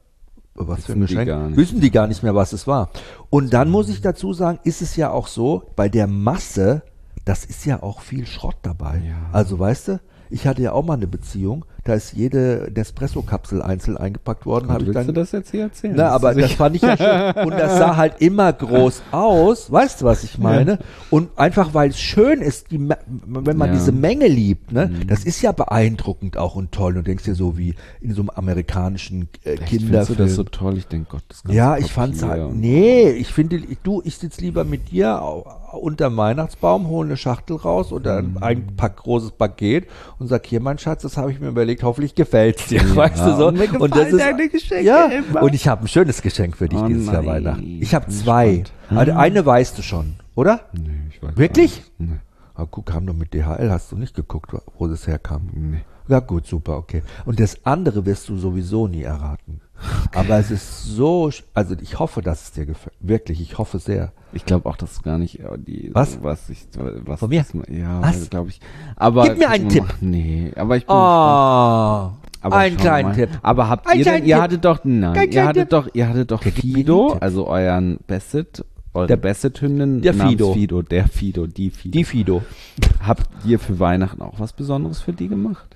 was für ein Wissen die Geschenk, gar nicht. wissen die gar nicht mehr, was es war. Und dann muss ich dazu sagen, ist es ja auch so, bei der Masse, das ist ja auch viel Schrott dabei. Ja. Also weißt du, ich hatte ja auch mal eine Beziehung, da ist jede Nespresso-Kapsel einzeln eingepackt worden. Hab ich Willst dann, du das jetzt hier erzählen? na, Bist aber du das sicher? fand ich ja schon. Und das sah halt immer groß aus. Weißt du, was ich meine? Und einfach, weil es schön ist, die, Me- wenn man Ja. diese Menge liebt, ne, das ist ja beeindruckend auch und toll. Und du denkst dir so wie in so einem amerikanischen äh, Echt, findest du Kinderfilm. das so toll? Ich denke, Gott, das ganze Ja, ich Papier fand's halt, und- nee, ich finde, ich- du, ich sitz lieber mit dir au- unterm Weihnachtsbaum, hole eine Schachtel raus oder ein, ein Pack großes Paket und sag, hier, mein Schatz, das habe ich mir überlegt, hoffentlich gefällt's dir, weißt du so? und mir gefallen deine Geschenke ja, immer. und ich habe ein schönes Geschenk für dich Oh dieses Jahr nein, Weihnachten. Ich habe bin zwei. gespannt. Also eine weißt du schon, oder? Nee, ich weiß Wirklich? gar nicht. Nee. Ah, guck, haben doch mit D H L, hast du nicht geguckt, wo das herkam? Nee. Ja gut, super, okay. Und das andere wirst du sowieso nie erraten. Aber es ist so, sch- also ich hoffe, dass es dir gefällt. Wirklich, ich hoffe sehr. Ich glaube auch, dass du gar nicht äh, die Was? was ich was Von mir? das- ja, Was? glaube ich. Aber Gib mir einen Tipp. Nee, aber ich bin Ah, Aber einen schau kleinen mal. Tipp. Aber habt Einen ihr denn, kleinen ihr Tipp. hattet doch, nein, Kein ihr kleinen hattet Tipp. doch, ihr hattet doch Der gibt mir Fido, nie Tipp. also euren Basset, eure Der- Basset-Hündin der namens Fido. Fido, der Fido, die Fido. Die Fido. Habt ihr für Weihnachten auch was Besonderes für die gemacht?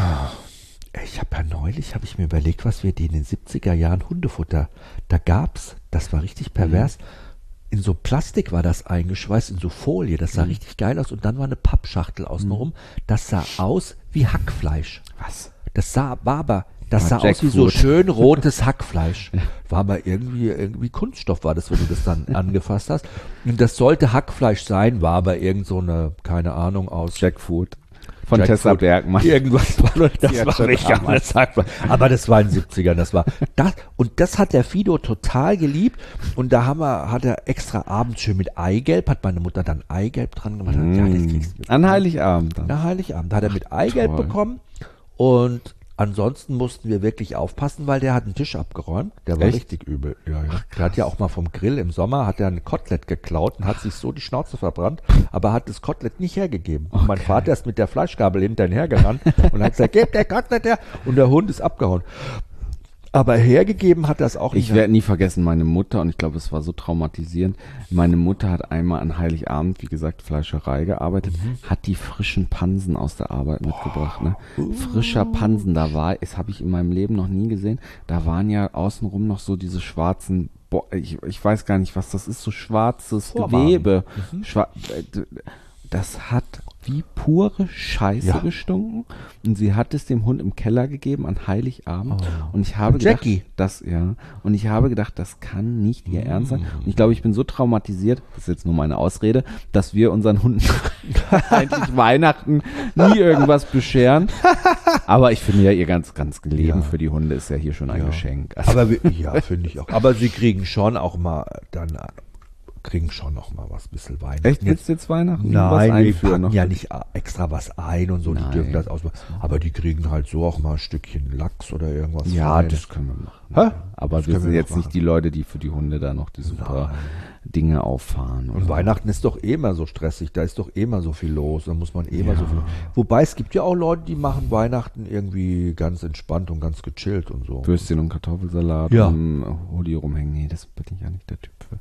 Ich habe ja neulich, habe ich mir überlegt, was wir die in den siebziger Jahren Hundefutter, da gab's, das war richtig pervers, in so Plastik war das eingeschweißt, in so Folie, das sah richtig geil aus und dann war eine Pappschachtel außenrum, das sah aus wie Hackfleisch. Was? Das sah, war aber, das War sah aus wie so Jackfruit. schön rotes Hackfleisch. War aber irgendwie, irgendwie Kunststoff war das, wenn du das dann angefasst hast. Und das sollte Hackfleisch sein, war aber irgend so eine, keine Ahnung, aus Jackfood. Von Jackfruit. Tessa Bergmann. Irgendwas war das Die hat war schon richtig damals- anders, sagt man. Aber das war in den siebzigern, das war das und das hat der Fido total geliebt und da haben wir, hat er extra abends schön mit Eigelb, hat meine Mutter dann Eigelb dran gemacht. Hat, ja, das kriegst du. An Heiligabend dann. Na, Heiligabend hat er mit Eigelb Toll. bekommen und ansonsten mussten wir wirklich aufpassen, weil der hat einen Tisch abgeräumt. Der war Echt? richtig übel. Ja, ja. Der hat ja auch mal vom Grill im Sommer hat er ein Kotelett geklaut und hat sich so die Schnauze verbrannt, aber hat das Kotelett nicht hergegeben. Und mein Vater ist mit der Fleischgabel hinterher gerannt und hat gesagt, gebt der Kotelett her. Und der Hund ist abgehauen. Aber hergegeben hat er es auch nicht. Ich werde nie vergessen, meine Mutter, und ich glaube, es war so traumatisierend, meine Mutter hat einmal an Heiligabend, wie gesagt, Fleischerei gearbeitet, hat die frischen Pansen aus der Arbeit mitgebracht. Ne? Frischer Pansen, da war, das habe ich in meinem Leben noch nie gesehen, da waren ja außenrum noch so diese schwarzen, Bo ich, ich weiß gar nicht, was das ist, so schwarzes Vorwarnen. Gewebe. Schwa äh, d- das hat wie pure Scheiße Ja. gestunken und sie hat es dem Hund im Keller gegeben an Heiligabend Oh. und ich habe Und gedacht, Jackie. das ja und ich habe gedacht, das kann nicht ihr Ernst sein und ich glaube, ich bin so traumatisiert, das ist jetzt nur meine Ausrede, dass wir unseren Hunden eigentlich Weihnachten nie irgendwas bescheren, aber ich finde ja ihr ganz ganz Leben Ja. für die Hunde ist ja hier schon ein Ja. Geschenk. Also, Aber wir, ja, finde ich auch. Aber sie kriegen schon auch mal dann kriegen schon noch mal was bisschen Weihnachten. echt, willst du jetzt Weihnachten was Nein, wir einführen packen noch? ja nicht extra was ein und so, Nein. die dürfen das ausmachen. Aber die kriegen halt so auch mal ein Stückchen Lachs oder irgendwas. Ja, Feines. das können wir machen. Hä? Aber Das wir können sind wir jetzt noch nicht machen. die Leute, die für die Hunde da noch die super Dinge auffahren. Und oder? Weihnachten ist doch eh immer so stressig, da ist doch eh immer so viel los, da muss man eh immer so viel. Wobei es gibt ja auch Leute, die machen Weihnachten irgendwie ganz entspannt und ganz gechillt und so. Würstchen und Kartoffelsalat Ja. und Hoodie rumhängen. Nee, das bin ich ja nicht der Typ für.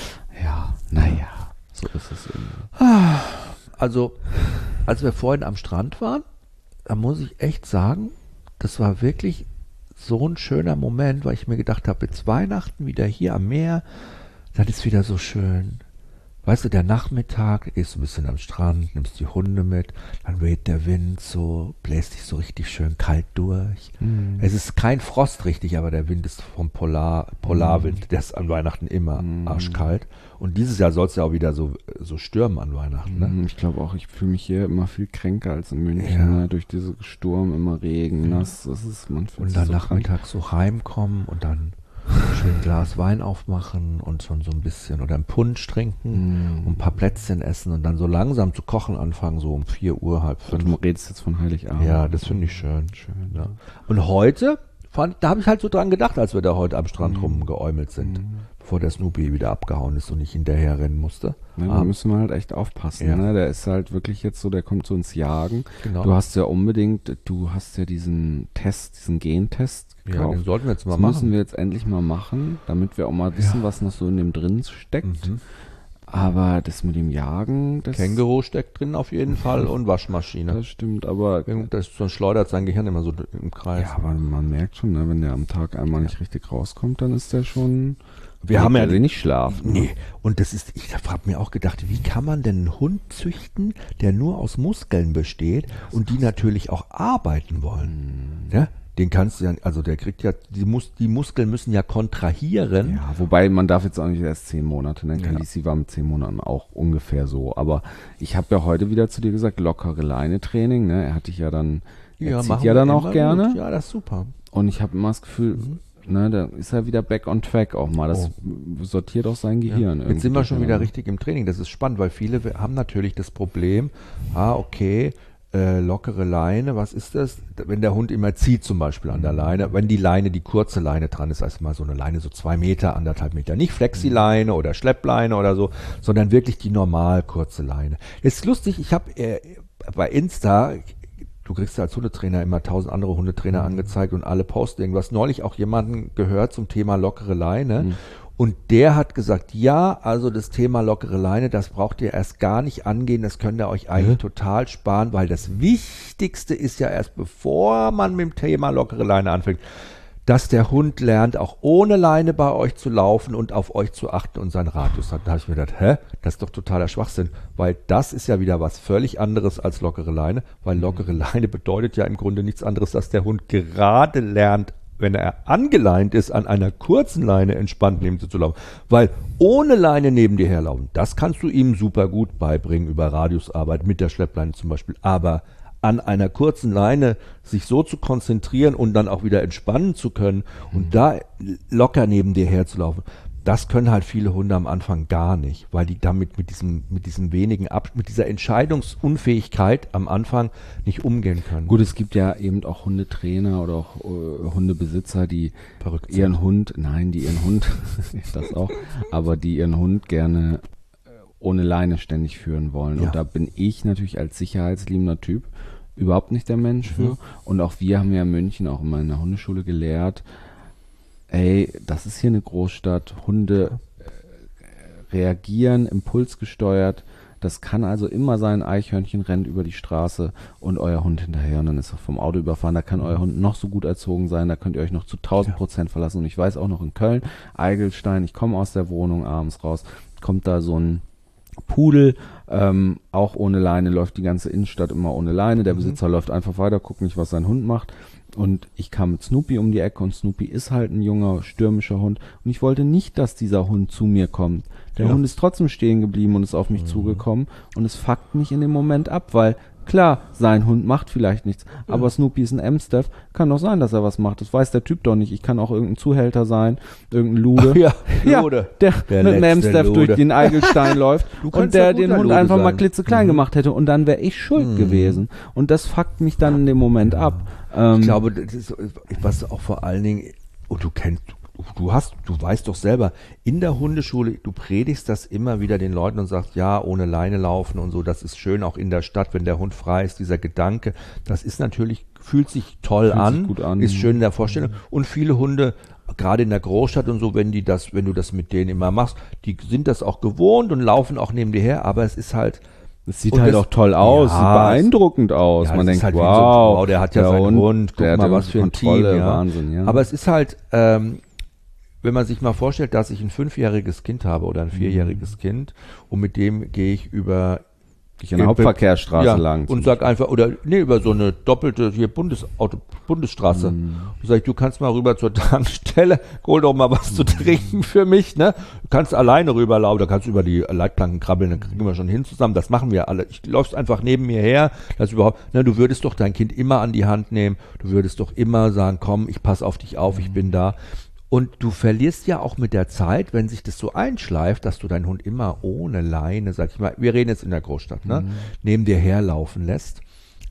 Ja, naja, so ist es irgendwie. Also, als wir vorhin am Strand waren, da muss ich echt sagen, das war wirklich so ein schöner Moment, weil ich mir gedacht habe, jetzt Weihnachten wieder hier am Meer, das ist wieder so schön. Weißt du, der Nachmittag, da gehst du ein bisschen am Strand, nimmst die Hunde mit, dann weht der Wind so, bläst dich so richtig schön kalt durch. Es ist kein Frost richtig, aber der Wind ist vom Polar, Polarwind, der ist an Weihnachten immer arschkalt. Und dieses Jahr soll es ja auch wieder so, so stürmen an Weihnachten. Ne? Mhm, Ich glaube auch, ich fühle mich hier immer viel kränker als in München. Ja. Ne? Durch diese Sturm, immer Regen, nass. Das ist, man fühlt Und sich dann so krank. nachmittags so heimkommen und dann schön ein Glas Wein aufmachen und schon so ein bisschen oder ein Punsch trinken Mm. und ein paar Plätzchen essen und dann so langsam zu kochen anfangen, so um vier Uhr, halb Du fünf. redest jetzt von Heiligabend. Ja, das finde ich schön. Schön, Ja. Und heute, fand, da habe ich halt so dran gedacht, als wir da heute am Strand rumgeäumelt sind. bevor der Snoopy wieder abgehauen ist und nicht hinterher rennen musste. Ne, da müssen wir halt echt aufpassen. Ja. Ne? Der ist halt wirklich jetzt so, der kommt so ins Jagen. Genau. Du hast ja unbedingt, du hast ja diesen Test, diesen Gentest Ja, gekauft. den sollten wir jetzt mal das machen. müssen wir jetzt endlich mal machen, damit wir auch mal wissen, was noch so in dem drin steckt. Mhm. Aber das mit dem Jagen, das, Känguru steckt drin auf jeden Fall und Waschmaschine. das stimmt, aber Das, sonst schleudert sein Gehirn immer so im Kreis. ja, aber man merkt schon, ne, wenn der am Tag einmal nicht richtig rauskommt, dann ist der schon, Wir haben ja wenig Schlaf. Ne? Nee, und das ist, ich habe mir auch gedacht, wie kann man denn einen Hund züchten, der nur aus Muskeln besteht und die natürlich auch arbeiten wollen? Ja? Den kannst du ja, also der kriegt ja, die, Mus die Muskeln müssen ja kontrahieren. Ja, wobei man darf jetzt auch nicht erst zehn Monate nennen. Ja. Khaleesi war mit zehn Monaten auch ungefähr so. Aber ich habe ja heute wieder zu dir gesagt, lockere Leine-Training. Ne? Er hat dich ja dann, er zieht machen ja wir dann auch immer gerne. gut. Ja, das ist super. Und ich habe immer das Gefühl, ne, da ist er wieder back on track auch mal. Das sortiert auch sein Gehirn. Jetzt sind wir irgendwie schon wieder durcheinander. richtig im Training. Das ist spannend, weil viele haben natürlich das Problem, ah, okay, äh, lockere Leine, was ist das? Wenn der Hund immer zieht zum Beispiel an der Leine, wenn die Leine, die kurze Leine dran ist, also mal so eine Leine so zwei Meter, anderthalb Meter, nicht Flexileine oder Schleppleine oder so, sondern wirklich die normal kurze Leine. Ist lustig, ich habe äh, bei Insta, du kriegst ja als Hundetrainer immer tausend andere Hundetrainer angezeigt und alle posten irgendwas. Neulich auch jemanden gehört zum Thema lockere Leine. Mhm. Und der hat gesagt, ja, also das Thema lockere Leine, das braucht ihr erst gar nicht angehen, das könnt ihr euch eigentlich total sparen, weil das Wichtigste ist ja erst, bevor man mit dem Thema lockere Leine anfängt, dass der Hund lernt, auch ohne Leine bei euch zu laufen und auf euch zu achten und seinen Radius hat. Da habe ich mir gedacht, hä, das ist doch totaler Schwachsinn, weil das ist ja wieder was völlig anderes als lockere Leine, weil lockere Leine bedeutet ja im Grunde nichts anderes, dass der Hund gerade lernt, wenn er angeleint ist, an einer kurzen Leine entspannt neben dir zu laufen. Weil ohne Leine neben dir herlaufen, das kannst du ihm super gut beibringen über Radiusarbeit, mit der Schleppleine zum Beispiel. Aber an einer kurzen Leine sich so zu konzentrieren und dann auch wieder entspannen zu können und da locker neben dir herzulaufen, das können halt viele Hunde am Anfang gar nicht, weil die damit mit diesem, mit diesem wenigen Ab mit dieser Entscheidungsunfähigkeit am Anfang nicht umgehen können. Gut, es gibt ja eben auch Hundetrainer oder auch äh, Hundebesitzer, die Verrückt sind. ihren Hund, nein, die ihren Hund, das auch, aber die ihren Hund gerne äh, ohne Leine ständig führen wollen. Ja. Und da bin ich natürlich als sicherheitsliebender Typ überhaupt nicht der Mensch für. Mhm. Und auch wir haben ja in München auch in meiner Hundeschule gelehrt, ey, das ist hier eine Großstadt, Hunde äh, reagieren impulsgesteuert. Das kann also immer sein, Eichhörnchen rennt über die Straße und euer Hund hinterher und dann ist er vom Auto überfahren. Da kann euer Hund noch so gut erzogen sein, da könnt ihr euch noch zu tausend Prozent verlassen. Und ich weiß auch noch in Köln, Eigelstein, ich komme aus der Wohnung abends raus, kommt da so ein Pudel, ähm, auch ohne Leine, läuft die ganze Innenstadt immer ohne Leine. Der Besitzer läuft einfach weiter, guckt nicht, was sein Hund macht. Und ich kam mit Snoopy um die Ecke und Snoopy ist halt ein junger, stürmischer Hund. Und ich wollte nicht, dass dieser Hund zu mir kommt. Der Ja. Hund ist trotzdem stehen geblieben und ist auf mich Mhm. zugekommen. Und es fuckt mich in dem Moment ab, weil klar, sein Hund macht vielleicht nichts. Aber Snoopy ist ein Amstaff. Kann doch sein, dass er was macht. Das weiß der Typ doch nicht. Ich kann auch irgendein Zuhälter sein, irgendein Lude. Ja, Ja, Lude. der, Der mit einem letzte Amstaff Lude. durch den Eigelstein läuft Du und kannst der ja den guter Hund Lude einfach mal sein. klitzeklein gemacht hätte und dann wäre ich schuld gewesen. Und das fuckt mich dann in dem Moment ab. Ähm, Ich glaube, das ist, was auch vor allen Dingen, und du kennst, du, du hast, du weißt doch selber, in der Hundeschule, du predigst das immer wieder den Leuten und sagst, ja, ohne Leine laufen und so, das ist schön auch in der Stadt, wenn der Hund frei ist, dieser Gedanke, das ist natürlich, fühlt sich toll Fühlt an, sich gut an. ist schön in der Vorstellung und viele Hunde, gerade in der Großstadt und so, wenn die das, wenn du das mit denen immer machst, die sind das auch gewohnt und laufen auch neben dir her, aber es ist halt, Es sieht Und halt das- auch toll aus, Ja, sieht beeindruckend aus. Ja, Man das ist denkt, halt wie so, wow, wow, der hat ja seinen Hund, guck der hat mal, ja was für ein Kontrolle, Team, ja. Wahnsinn, ja. Aber es ist halt, ähm, wenn man sich mal vorstellt, dass ich ein fünfjähriges Kind habe oder ein vierjähriges Kind und mit dem gehe ich über ich an der Hauptverkehrsstraße ja, lang. und sag einfach, oder nee, über so eine doppelte hier Bundesauto, Bundesstraße. Mhm. Und sag ich, du kannst mal rüber zur Tankstelle, hol doch mal was zu trinken für mich, ne? Du kannst alleine rüberlaufen, da kannst du über die Leitplanken krabbeln, dann kriegen wir schon hin zusammen. Das machen wir alle. Ich läufst einfach neben mir her, das überhaupt, ne, du würdest doch dein Kind immer an die Hand nehmen, du würdest doch immer sagen, komm, ich pass auf dich auf, ich bin da. Und du verlierst ja auch mit der Zeit, wenn sich das so einschleift, dass du deinen Hund immer ohne Leine, sag ich mal, wir reden jetzt in der Großstadt, ne, neben dir herlaufen lässt.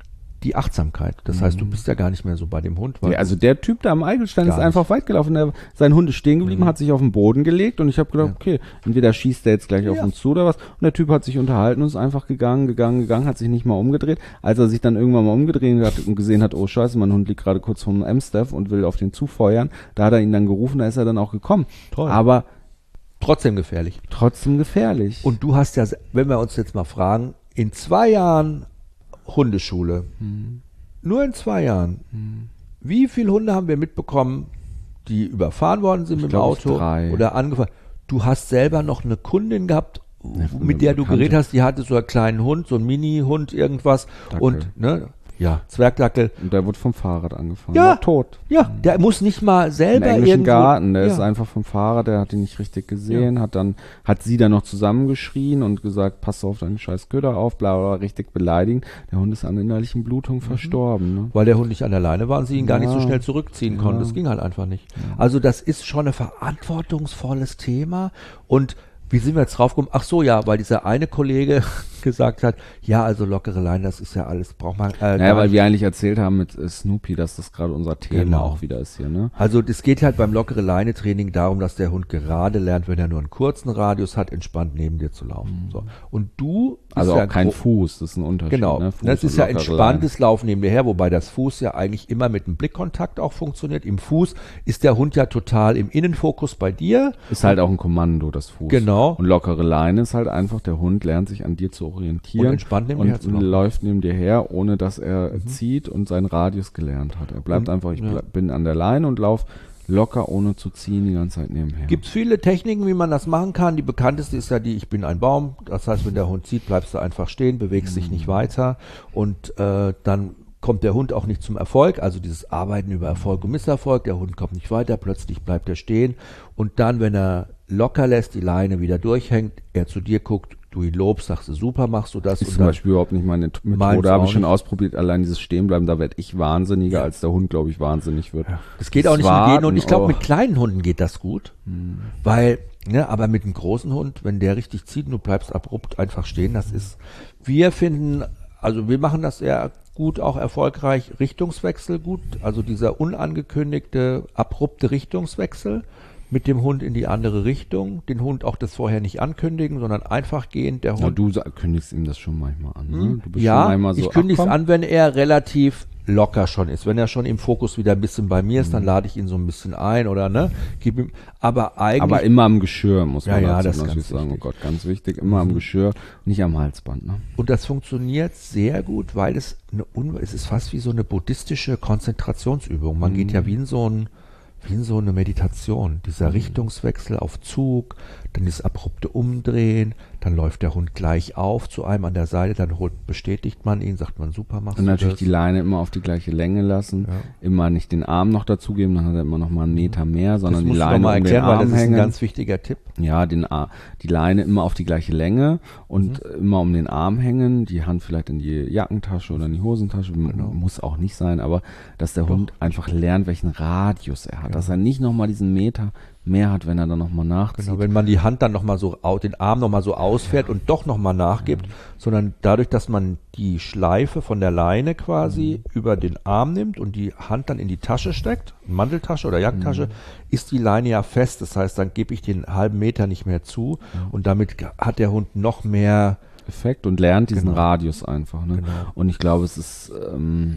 die Achtsamkeit. Das heißt, du bist ja gar nicht mehr so bei dem Hund. Weil Ja, also der Typ da am Eigelstein ist Gar einfach weit gelaufen. Der, sein Hund ist stehen geblieben, Mhm. hat sich auf den Boden gelegt und ich habe gedacht, Ja. okay, entweder schießt der jetzt gleich auf Ja. uns zu oder was. Und der Typ hat sich unterhalten und ist einfach gegangen, gegangen, gegangen, hat sich nicht mal umgedreht. Als er sich dann irgendwann mal umgedreht hat und gesehen hat, oh scheiße, mein Hund liegt gerade kurz vom Amstaff und will auf den zufeuern, da hat er ihn dann gerufen, da ist er dann auch gekommen. Toll. Aber trotzdem gefährlich. trotzdem gefährlich. Und du hast ja, wenn wir uns jetzt mal fragen, in zwei Jahren Hundeschule, Mhm. nur in zwei Jahren, Mhm. wie viele Hunde haben wir mitbekommen, die überfahren worden sind Ich mit dem glaub, Auto drei. oder angefahren? Du hast selber noch eine Kundin gehabt, Ja, mit der du Bekannte. geredet hast, die hatte so einen kleinen Hund, so einen Mini-Hund, irgendwas. Dackel. Und, ne, ja, Zwergdackel. Und der wurde vom Fahrrad angefahren. Ja. War tot. Ja, der muss nicht mal Im selber englischen irgendwo. Garten, der ja. ist einfach vom Fahrrad, der hat ihn nicht richtig gesehen, hat dann, hat sie dann noch zusammengeschrien und gesagt, pass auf deinen scheiß Köder auf, bla, bla, richtig beleidigend. Der Hund ist an innerlichen Blutung verstorben, ne? Weil der Hund nicht an der Leine war und sie ihn gar nicht so Ja. schnell zurückziehen Ja. konnte. Das ging halt einfach nicht. Also das ist schon ein verantwortungsvolles Thema. Und wie sind wir jetzt draufgekommen? Ach so, ja, weil dieser eine Kollege gesagt hat, ja, also lockere Leine, das ist ja alles, braucht man äh, Naja, gar weil nicht. wir eigentlich erzählt haben mit äh, Snoopy, dass das gerade unser Thema Genau. auch wieder ist hier, ne? Also es geht halt beim lockere Leine Training darum, dass der Hund gerade lernt, wenn er nur einen kurzen Radius hat, entspannt neben dir zu laufen. So. Und du bist Also ja auch kein gro- Fuß, das ist ein Unterschied. Genau, ne? Fuß das und ist ja lockere entspanntes Laufen neben dir her, wobei das Fuß ja eigentlich immer mit einem Blickkontakt auch funktioniert. Im Fuß ist der Hund ja total im Innenfokus bei dir. Leine. Ist halt auch ein Kommando, das Fuß. Genau. Und lockere Leine ist halt einfach, der Hund lernt sich an dir zu orientieren. Und entspannt neben dir her zu laufen. läuft neben dir her, ohne dass er zieht und seinen Radius gelernt hat. Er bleibt Und- einfach, ich ja. bleib, bin an der Leine und lauf locker, ohne zu ziehen, die ganze Zeit nebenher. Gibt es viele Techniken, wie man das machen kann. Die bekannteste ist ja die, ich bin ein Baum. Das heißt, wenn der Hund zieht, bleibst du einfach stehen, bewegst dich nicht weiter und äh, dann kommt der Hund auch nicht zum Erfolg. Also dieses Arbeiten über Erfolg und Misserfolg. Der Hund kommt nicht weiter, plötzlich bleibt er stehen. Und dann, wenn er locker lässt, die Leine wieder durchhängt, er zu dir guckt, du ihn lobst, sagst du, super, machst du das. ist und zum dann, Beispiel überhaupt nicht meine T- Meins Methode, habe auch ich schon nicht. ausprobiert. Allein dieses Stehenbleiben, da werde ich wahnsinniger, Ja. als der Hund, glaube ich, wahnsinnig wird. Das geht auch nicht mit Warten, jedem und ich glaube, oh. mit kleinen Hunden geht das gut, weil, ne, aber mit einem großen Hund, wenn der richtig zieht und du bleibst abrupt einfach stehen, das ist, wir finden, also wir machen das eher gut, auch erfolgreich, Richtungswechsel gut, also dieser unangekündigte, abrupte Richtungswechsel mit dem Hund in die andere Richtung, den Hund auch das vorher nicht ankündigen, sondern einfach gehen, der Ja, Hund du sa- kündigst ihm das schon manchmal an. Ne? Du bist ja, schon manchmal so, ich kündige ach, es komm. an, wenn er relativ locker schon ist. Wenn er schon im Fokus wieder ein bisschen bei mir Mhm. ist, dann lade ich ihn so ein bisschen ein oder ne, gib ihm, aber eigentlich, Aber immer am Geschirr, muss man Ja, ja, dazu das ist natürlich ganz sagen. Oh wichtig. Gott, ganz wichtig. Immer am Geschirr, nicht am Halsband. Ne? und das funktioniert sehr gut, weil es eine, un- es ist fast wie so eine buddhistische Konzentrationsübung. Man geht Mhm. ja wie in so ein, wie in so eine Meditation. Dieser Mhm. Richtungswechsel auf Zug, dann das abrupte Umdrehen, dann läuft der Hund gleich auf zu einem an der Seite, dann holt, bestätigt man ihn, sagt man, super, machst Und du natürlich das. die Leine immer auf die gleiche Länge lassen. Ja. Immer nicht den Arm noch dazugeben, dann hat er immer noch mal einen Meter mehr, Das sondern die musst du noch Leine mal um den erklären, weil Arm das ist ein hängen. ganz wichtiger Tipp. Ja, den Ar- die Leine immer auf die gleiche Länge und Mhm. immer um den Arm hängen, die Hand vielleicht in die Jackentasche oder in die Hosentasche, M- Genau. muss auch nicht sein, aber dass der Hund einfach lernt, welchen Radius er hat, Ja. dass er nicht nochmal diesen Meter mehr hat, wenn er dann nochmal nachzieht. Genau, wenn man die Hand dann nochmal so, au- den Arm nochmal so ausfährt und doch nochmal nachgibt, sondern dadurch, dass man die Schleife von der Leine quasi über den Arm nimmt und die Hand dann in die Tasche steckt, Manteltasche oder Jackentasche, ist die Leine ja fest. Das heißt, dann gebe ich den halben Meter nicht mehr zu und damit ge- hat der Hund noch mehr. Effekt und lernt diesen Genau. Radius einfach. Ne? Genau. Und ich glaube, es ist, ähm,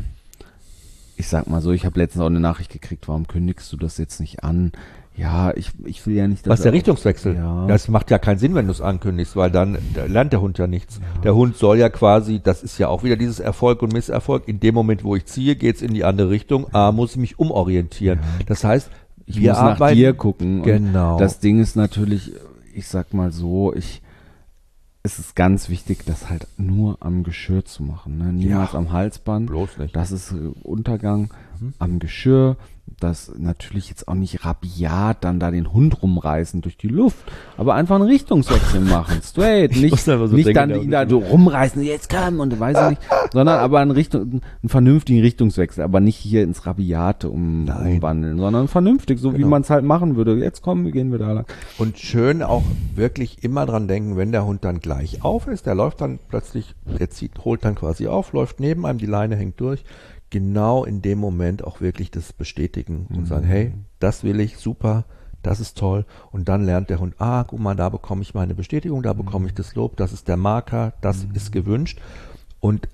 ich sag mal so, ich habe letztens auch eine Nachricht gekriegt, warum kündigst du das jetzt nicht an? Ja, ich, ich will ja nicht, dass Was ist der er- Richtungswechsel? Ja. Das macht ja keinen Sinn, wenn du es ankündigst, weil dann da lernt der Hund ja nichts. Der Hund soll ja quasi, das ist ja auch wieder dieses Erfolg und Misserfolg, in dem Moment, wo ich ziehe, geht's in die andere Richtung, A, muss ich mich umorientieren. Das heißt, Ich wir muss nach arbeiten, dir gucken. Genau. Und das Ding ist natürlich, ich sag mal so, ich, es ist ganz wichtig, das halt nur am Geschirr zu machen. Ne? Niemals Ja. am Halsband. bloß nicht. Das ist äh, Untergang. am Geschirr, dass natürlich jetzt auch nicht rabiat dann da den Hund rumreißen durch die Luft, aber einfach einen Richtungswechsel machen, straight, nicht, muss einfach so nicht denken, dann der ihn da so rumreißen, jetzt komm und weiß ich nicht, sondern aber einen, Richtung, einen vernünftigen Richtungswechsel, aber nicht hier ins Rabiate um, Nein. umwandeln, sondern vernünftig, so wie Genau. man es halt machen würde. Jetzt kommen, wir gehen wir da lang. Und schön auch wirklich immer dran denken, wenn der Hund dann gleich auf ist, der läuft dann plötzlich, der zieht, holt dann quasi auf, läuft neben einem, die Leine hängt durch, genau in dem Moment auch wirklich das bestätigen und sagen, hey, das will ich, super, das ist toll. Und dann lernt der Hund, ah, guck mal, da bekomme ich meine Bestätigung, da bekomme ich das Lob, das ist der Marker, das ist gewünscht. Und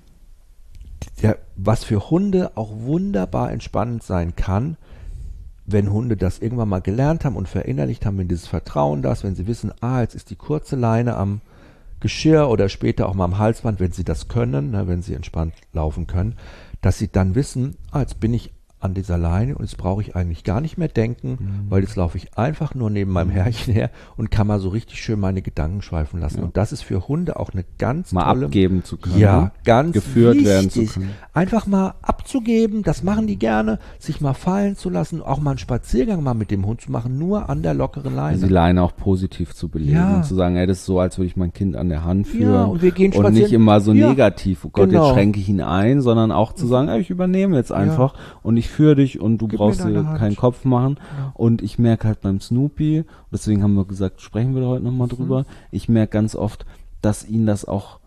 der, was für Hunde auch wunderbar entspannend sein kann, wenn Hunde das irgendwann mal gelernt haben und verinnerlicht haben, wenn dieses Vertrauen da ist, wenn sie wissen, ah, jetzt ist die kurze Leine am Geschirr oder später auch mal am Halsband, wenn sie das können, ne, wenn sie entspannt laufen können, dass sie dann wissen, ah, jetzt bin ich an dieser Leine und jetzt brauche ich eigentlich gar nicht mehr denken, mhm. weil jetzt laufe ich einfach nur neben meinem Herrchen her und kann mal so richtig schön meine Gedanken schweifen lassen. Ja. Und das ist für Hunde auch eine ganz mal tolle... abgeben zu können. Ja, ganz geführt wichtig, werden zu können. Einfach mal abzugeben, das machen die gerne, sich mal fallen zu lassen, auch mal einen Spaziergang mal mit dem Hund zu machen, nur an der lockeren Leine. Also die Leine auch positiv zu belegen Ja. und zu sagen, ey, das ist so, als würde ich mein Kind an der Hand führen. Ja, und wir gehen und spazieren. nicht immer so Ja, negativ, oh Gott, genau. jetzt schränke ich ihn ein, sondern auch zu sagen, ey, ich übernehme jetzt einfach und ich führe dich und du Gib brauchst mir deine dir Hand. keinen Kopf machen. Ja. Und ich merke halt beim Snoopy, deswegen haben wir gesagt, sprechen wir da heute nochmal drüber, ich merke ganz oft, dass ihn das auch,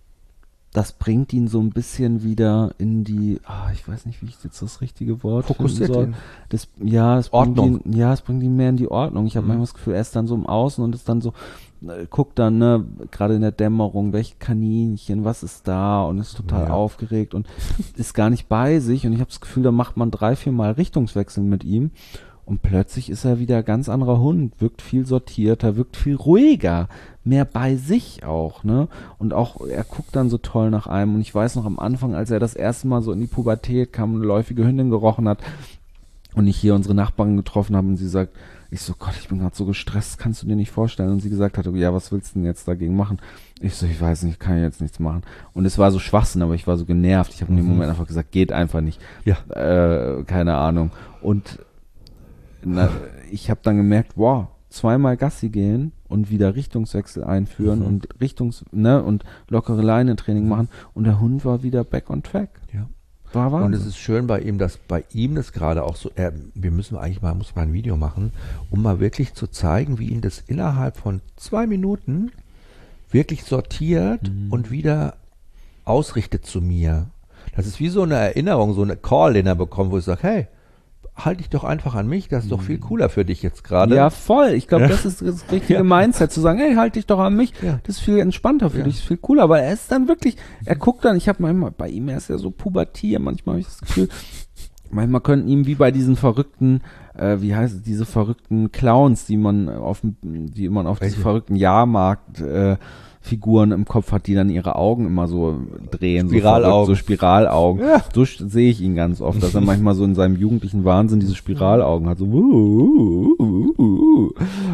das bringt ihn so ein bisschen wieder in die, ah, ich weiß nicht, wie ich jetzt das richtige Wort Fokussiert finden soll. ihn. Das, ja, es Ordnung. bringt ihn, ja, es bringt ihn mehr in die Ordnung. Ich habe Mhm. manchmal das Gefühl, er ist dann so im Außen und ist dann so, äh, guckt dann, ne, gerade in der Dämmerung, welche Kaninchen, was ist da und ist total Ja. aufgeregt und ist gar nicht bei sich und ich habe das Gefühl, da macht man drei, vier Mal Richtungswechsel mit ihm und plötzlich ist er wieder ein ganz anderer Hund, wirkt viel sortierter, wirkt viel ruhiger, mehr bei sich auch, ne? Und auch, er guckt dann so toll nach einem und ich weiß noch am Anfang, als er das erste Mal so in die Pubertät kam und eine läufige Hündin gerochen hat und ich hier unsere Nachbarin getroffen habe und sie sagt, ich so, Gott, ich bin gerade so gestresst, kannst du dir nicht vorstellen? Und sie gesagt hat, ja, was willst du denn jetzt dagegen machen? Ich so, ich weiß nicht, kann ich jetzt nichts machen. Und es war so Schwachsinn, aber ich war so genervt. Ich habe in dem Mhm. Moment einfach gesagt, geht einfach nicht. Ja. Äh, keine Ahnung. Und na, ich habe dann gemerkt, wow, zweimal Gassi gehen und wieder Richtungswechsel einführen Mhm. und Richtungs, ne, und lockere Leine-Training machen und der Hund war wieder back on track. Ja. War Wahnsinn. Und es ist schön bei ihm, dass bei ihm das gerade auch so, er, wir müssen eigentlich mal, muss mal ein Video machen, um mal wirklich zu zeigen, wie ihn das innerhalb von zwei Minuten wirklich sortiert Mhm. und wieder ausrichtet zu mir. Das ist wie so eine Erinnerung, so eine Call, den er bekommt, wo ich sage, hey, halt dich doch einfach an mich, das ist doch viel cooler für dich jetzt gerade. Ja, voll. Ich glaube, Ja. das ist das richtige Ja. Mindset, zu sagen, hey, halt dich doch an mich. Ja. Das ist viel entspannter für Ja. dich, ist viel cooler. Aber er ist dann wirklich, er guckt dann, ich habe manchmal, bei ihm, er ist ja so pubertier, manchmal habe ich das Gefühl, manchmal könnten ihm wie bei diesen verrückten, äh, wie heißt es, diese verrückten Clowns, die man auf dem, die man auf diesen Welche? verrückten Jahrmarkt, äh, Figuren im Kopf hat, die dann ihre Augen immer so drehen, Spiralaugen. so, verrückt, so Spiralaugen. Ja. So sch- sehe ich ihn ganz oft, dass er manchmal so in seinem jugendlichen Wahnsinn diese Spiralaugen hat, so uh, uh, uh, uh.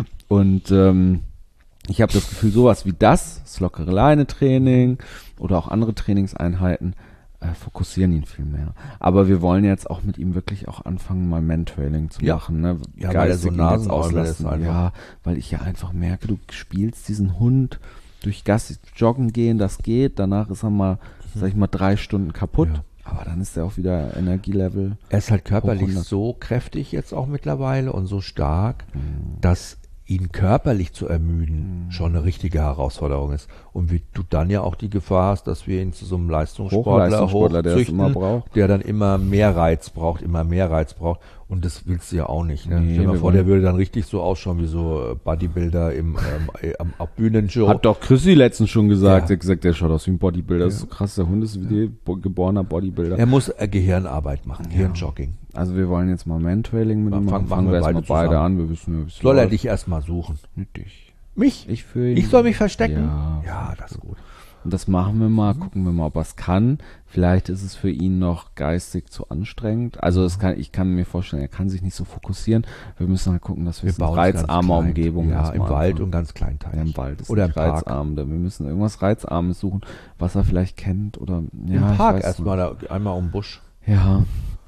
Und ähm, ich habe das Gefühl, sowas wie das, das lockere Leine-Training oder auch andere Trainingseinheiten äh, fokussieren ihn viel mehr. Aber wir wollen jetzt auch mit ihm wirklich auch anfangen, mal Mentrailing zu Ja. machen. Ne? Ja, weil er so Geistig ihn jetzt Nasenäumel ist auslassen. einfach. Ja, weil ich ja einfach merke, du spielst diesen Hund durch Gassi, joggen gehen, das geht. Danach ist er mal, sag ich mal, drei Stunden kaputt. Ja. Aber dann ist er auch wieder Energielevel. Er ist halt körperlich hundert. so kräftig jetzt auch mittlerweile und so stark, Mhm. dass ihn körperlich zu ermüden schon eine richtige Herausforderung ist. Und wie du dann ja auch die Gefahr hast, dass wir ihn zu so einem Leistungssportler, Hochleistungssportler, der das hochzüchten, immer braucht. der dann immer mehr Reiz braucht, immer mehr Reiz braucht. Und das willst du ja auch nicht. Ne? Nee, Stell dir mal wir vor, der wollen- würde dann richtig so ausschauen wie so äh, Bodybuilder im ähm, äh, am, am Bühnenshow. Hat doch Chrissy letztens schon gesagt. Ja. Sie hat gesagt, der schaut aus wie ein Bodybuilder. Das ist Ja. so krass. Der Hund ist wie die bo- geborener Bodybuilder. Er muss äh, Gehirnarbeit machen, Gehirnjogging. Also wir wollen jetzt mal Mentrailing mit Mal ihm fangen- machen. Fangen wir wir erstmal beide beide zusammen. an. Wir wissen ja, wie es Soll er läuft. dich erstmal suchen? Nicht dich. Mich? Ich für ihn. Ich soll mich verstecken? Ja. Ja, das ist gut. Und das machen wir mal, gucken wir mal, ob er es kann. Vielleicht ist es für ihn noch geistig zu anstrengend. Also es kann, ich kann mir vorstellen, er kann sich nicht so fokussieren. Wir müssen halt gucken, dass wir, Wir eine bauen es ganz reizarme klein. Umgebung Ja, erstmal im Wald anfangen. und ganz kleinteilig. Ja, im Wald ist Oder nicht im Park. reizarm. Wir müssen irgendwas Reizarmes suchen, was er vielleicht kennt oder ja, Im ich Park weiß erstmal, da, einmal um den Busch. nicht. Ja,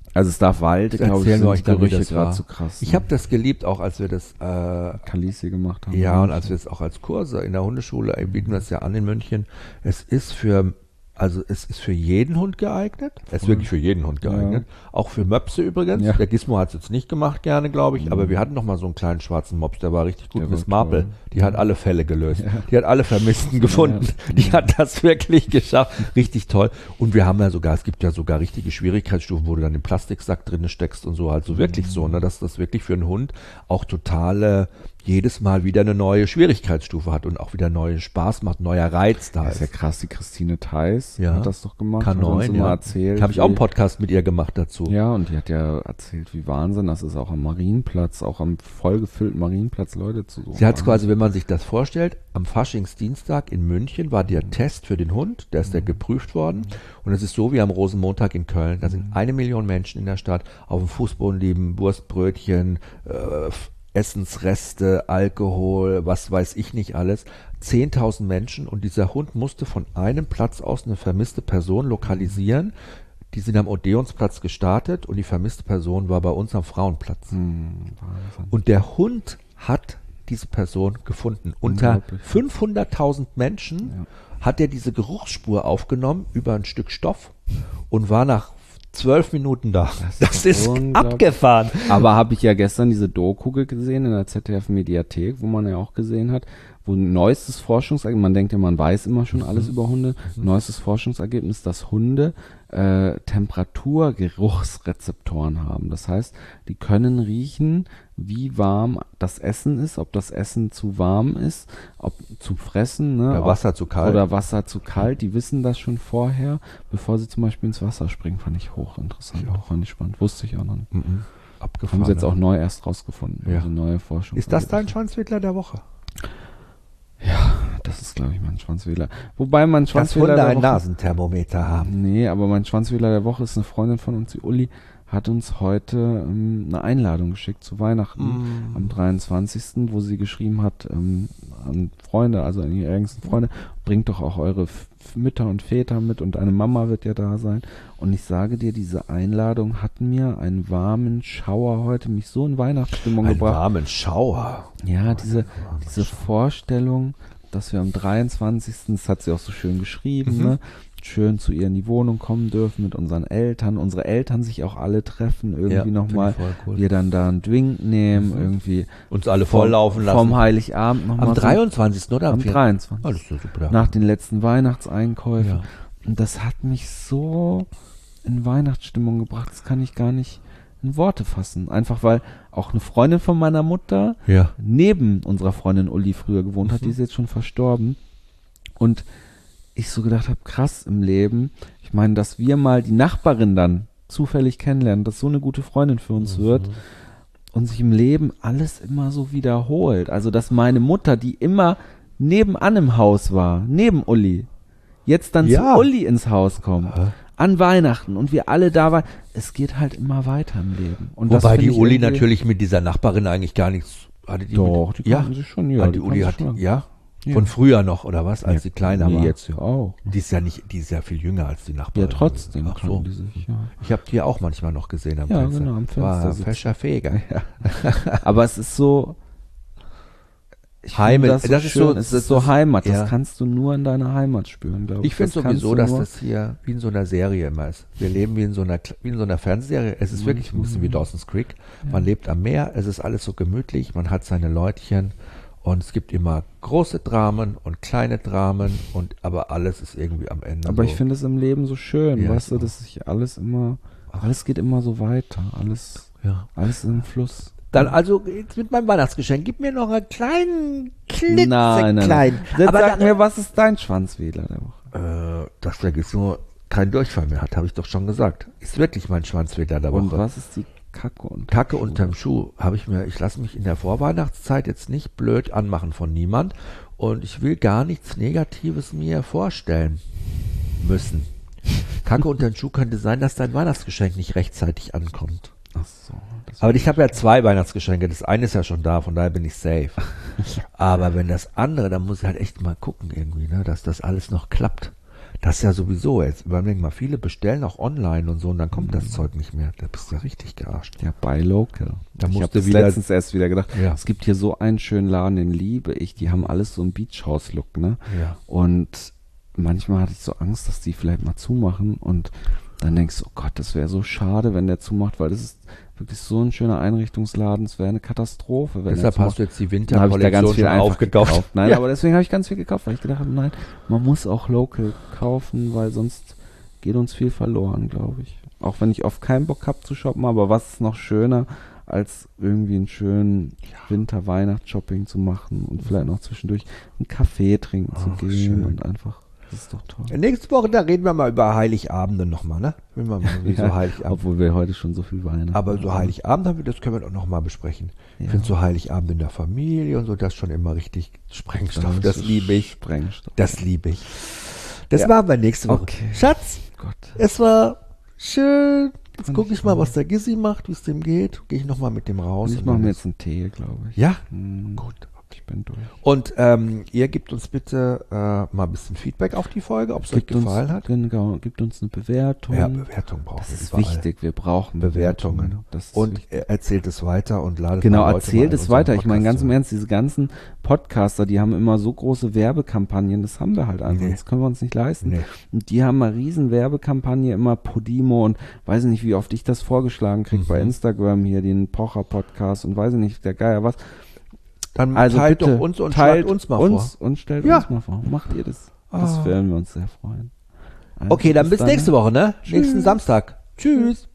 Also es darf Walde, Das glaube ich, erzählen wir sind euch die dann, wie Gerüche das gerade war. zu krass. Ich ne? habe das geliebt, auch als wir das, äh, Kalisi gemacht haben. ja, und als wir es auch als Kurse in der Hundeschule, äh, bieten wir das ja an in München. Es ist für, also es ist für jeden Hund geeignet. Es ist wirklich für jeden Hund geeignet. Auch für Möpse übrigens. Ja. Der Gizmo hat es jetzt nicht gemacht gerne, glaube ich, aber wir hatten noch mal so einen kleinen schwarzen Mops, der war richtig gut. Der Miss war Marple, toll. die hat alle Fälle gelöst. Die hat alle Vermissten gefunden. Die hat das wirklich geschafft. Richtig toll. Und wir haben ja sogar, es gibt ja sogar richtige Schwierigkeitsstufen, wo du dann den Plastiksack drin steckst und so. Also wirklich so, ne, dass das wirklich für einen Hund auch totale, jedes Mal wieder eine neue Schwierigkeitsstufe hat und auch wieder neuen Spaß macht, neuer Reiz da Das ist ist. ja krass, die Christine Theis Ja. hat das doch gemacht. K hat uns neun, immer ja. erzählt. Da habe ich auch einen wie- Podcast mit ihr gemacht dazu. Ja, und die hat ja erzählt, wie Wahnsinn das ist, auch am Marienplatz, auch am vollgefüllten Marienplatz Leute zu suchen. Sie hat es quasi, wenn man sich das vorstellt, am Faschingsdienstag in München war der Test für den Hund, der ist ja geprüft worden. Und es ist so wie am Rosenmontag in Köln. Da sind eine Million Menschen in der Stadt, auf dem Fußboden liegen Wurstbrötchen, äh, Essensreste, Alkohol, was weiß ich nicht alles. zehntausend Menschen und dieser Hund musste von einem Platz aus eine vermisste Person lokalisieren. Die sind am Odeonsplatz gestartet und die vermisste Person war bei uns am Frauenplatz. Hm, Wahnsinn. Und der Hund hat diese Person gefunden. Unter Unglaublich. fünfhunderttausend Menschen hat er diese Geruchsspur aufgenommen über ein Stück Stoff und war nach zwölf Minuten da. Das ist unglaublich. abgefahren. Aber habe ich ja gestern diese Doku gesehen in der Z D F-Mediathek, wo man ja auch gesehen hat, wo ein neuestes Forschungsergebnis, man denkt ja, man weiß immer schon alles über Hunde, neuestes Forschungsergebnis, dass Hunde äh, Temperaturgeruchsrezeptoren haben. Das heißt, die können riechen, wie warm das Essen ist, ob das Essen zu warm ist, ob zu fressen, ne, Oder ob- Wasser zu kalt. Oder Wasser zu kalt. Die wissen das schon vorher, bevor sie zum Beispiel ins Wasser springen. Fand ich hochinteressant. Ja. Fand ich spannend. Wusste ich auch noch nicht. Mhm. Abgefahren. Haben sie jetzt auch neu erst rausgefunden. Ja. Also neue Forschung. Ist das dein Schwanzwedler der Woche? Das ist, glaube ich, mein Schwanzwedler. Wobei mein Dass Schwanzwedler Hunde der ein Woche... Nasenthermometer haben. Nee, aber mein Schwanzwedler der Woche ist eine Freundin von uns, die Uli, hat uns heute ähm, eine Einladung geschickt zu Weihnachten Mm. am dreiundzwanzigsten, wo sie geschrieben hat ähm, an Freunde, also an ihre engsten Freunde, bringt doch auch eure F Mütter und Väter mit und eine Mama wird ja da sein. Und ich sage dir, diese Einladung hat mir einen warmen Schauer heute, mich so in Weihnachtsstimmung Einen gebracht. warmen Schauer. Ja, diese, diese Vorstellung, dass wir am dreiundzwanzigsten, das hat sie auch so schön geschrieben, Mhm. ne, schön zu ihr in die Wohnung kommen dürfen mit unseren Eltern, unsere Eltern sich auch alle treffen, Ja, irgendwie nochmal, finde ich voll cool. wir dann da einen Drink nehmen, Mhm. irgendwie Uns alle vom- volllaufen lassen. vom Heiligabend nochmal. Am dreiundzwanzigsten oder Am vierten? dreiundzwanzigsten Ah, das ist ja super. Nach den letzten Weihnachtseinkäufen. Ja. Und das hat mich so in Weihnachtsstimmung gebracht, das kann ich gar nicht in Worte fassen. Einfach weil auch eine Freundin von meiner Mutter Ja. neben unserer Freundin Uli früher gewohnt hat, Mhm. die ist jetzt schon verstorben. Und ich so gedacht habe, krass im Leben. Ich meine, dass wir mal die Nachbarin dann zufällig kennenlernen, dass so eine gute Freundin für uns Mhm. wird und sich im Leben alles immer so wiederholt. Also, dass meine Mutter, die immer nebenan im Haus war, neben Uli, jetzt dann Ja. zu Uli ins Haus kommt. Ja. An Weihnachten und wir alle da waren. Es geht halt immer weiter im Leben. Und das Wobei find die ich Uli irgendwie- natürlich mit dieser Nachbarin eigentlich gar nichts hatte. Die Doch, mit, die ja, kannten sich schon, ja. Ah, die die Uli kannten hat, sich schon. ja, Ja. von früher noch, oder was, als sie kleiner Nee, war. jetzt ja auch. Die ist ja nicht, die ist ja viel jünger als die Nachbarin. Ja, trotzdem Ach so. kannten die sich, ja. Ich habe die auch manchmal noch gesehen am Ja, Fenster. genau, am Fenster War sitzen. fescher Feger. Aber es ist so, ich Heimat, finde das, so das ist schön, so- es das ist so ist- Heimat, ja. das kannst du nur in deiner Heimat spüren, glaube ich. Ich finde Das kannst sowieso, du dass nur- das hier wie in so einer Serie immer ist. Wir leben wie in so einer, wie in so einer Fernsehserie. Es ist wirklich ein bisschen wie Dawson's Creek. Man lebt am Meer, es ist alles so gemütlich, man hat seine Leutchen und es gibt immer große Dramen und kleine Dramen und aber alles ist irgendwie am Ende. Aber so. ich finde es im Leben so schön, Ja, weißt du, ich auch. dass sich alles immer, alles geht immer so weiter, alles, Ja. alles im Fluss. Dann also jetzt mit meinem Weihnachtsgeschenk, gib mir noch einen kleinen, Nein, nein, nein. kleinen. Jetzt Aber sag dann, mir, was ist dein Schwanzwedler der Woche? äh, dass der Gizmo keinen Durchfall mehr hat, habe ich doch schon gesagt. Ist wirklich mein Schwanzwedler der Und Woche. was ist die Kacke und Kacke unterm Schuh habe ich mir, ich lasse mich in der Vorweihnachtszeit jetzt nicht blöd anmachen von niemand und ich will gar nichts Negatives mir vorstellen müssen. Kacke unterm Schuh könnte sein, dass dein Weihnachtsgeschenk nicht rechtzeitig ankommt. Ach so. Das Aber ich habe ja zwei Weihnachtsgeschenke, das eine ist ja schon da, von daher bin ich safe. Aber wenn das andere, dann muss ich halt echt mal gucken irgendwie, ne, dass das alles noch klappt. Das ist ja sowieso jetzt. Überleg mal, viele bestellen auch online und so und dann kommt das Zeug nicht mehr. Da bist du ja richtig gearscht. Ja, buy local. Da ich musst habe du das wieder- letztens erst wieder gedacht. Ja. Es gibt hier so einen schönen Laden, den liebe ich. Die haben alles so einen Beach-House-Look, ne? Ja. Und manchmal hatte ich so Angst, dass die vielleicht mal zumachen und dann denkst du, oh Gott, das wäre so schade, wenn der zumacht, weil das ist wirklich so ein schöner Einrichtungsladen. Es wäre eine Katastrophe, wenn Deshalb der hast du jetzt die Dann habe ich da ganz Winterkollektion viel schon einfach aufgekauft. gekauft. Nein, Ja. aber deswegen habe ich ganz viel gekauft, weil ich gedacht habe, nein, man muss auch local kaufen, weil sonst geht uns viel verloren, glaube ich. Auch wenn ich oft keinen Bock habe zu shoppen, aber was ist noch schöner, als irgendwie einen schönen Winter-Weihnachts-Shopping zu machen und vielleicht noch zwischendurch einen Kaffee trinken zu Ach, gehen schön. und einfach, das ist doch toll. Nächste Woche, da reden wir mal über Heiligabende nochmal, ne? Wenn wir mal wie so Ja, Heiligabend. obwohl wir heute schon so viel Weihnachten Aber so haben. Heiligabend haben wir, das können wir doch nochmal besprechen. Ich Ja. finde so Heiligabend in der Familie und so, das ist schon immer richtig Sprengstoff. Das ist liebe ich. Sprengstoff. Das liebe ich. Das Ja. machen wir nächste Woche. Okay. Schatz, Gott. es war schön. Jetzt Fand gucke ich ich mal, auch. was der Gissi macht, wie es dem geht. Gehe ich nochmal mit dem raus. Und ich und mache dann mir ist- jetzt einen Tee, glaube ich. Ja? Hm, Gut. Ich bin durch. Und ähm, ihr gebt uns bitte äh, mal ein bisschen Feedback auf die Folge, ob es euch Gibt gefallen uns, hat. Genau, gibt uns eine Bewertung. Ja, Bewertung brauchen Das wir ist überall. wichtig, wir brauchen Bewertungen. Bewertungen. Das ist Und wichtig. er erzählt es weiter und ladet Genau, mal Leute mal erzählt in es unseren weiter. Ich meine, Podcast ganz im zu. Ernst, diese ganzen Podcaster, die haben immer so große Werbekampagnen, das haben wir halt einfach. Nee. Das können wir uns nicht leisten. Nee. Und die haben eine riesen Werbekampagne, immer Podimo und weiß nicht, wie oft ich das vorgeschlagen kriege bei Mhm. Instagram hier, den Pocher-Podcast und weiß ich nicht, der Geier was. Dann Also teilt bitte, doch uns und teilt schlagt uns mal uns vor. und stellt Ja. uns mal vor. Macht ihr das? Das Ah. werden wir uns sehr freuen. Also, Okay, dann bis dann, nächste Woche, ne? Tschüss. Nächsten Samstag. Tschüss.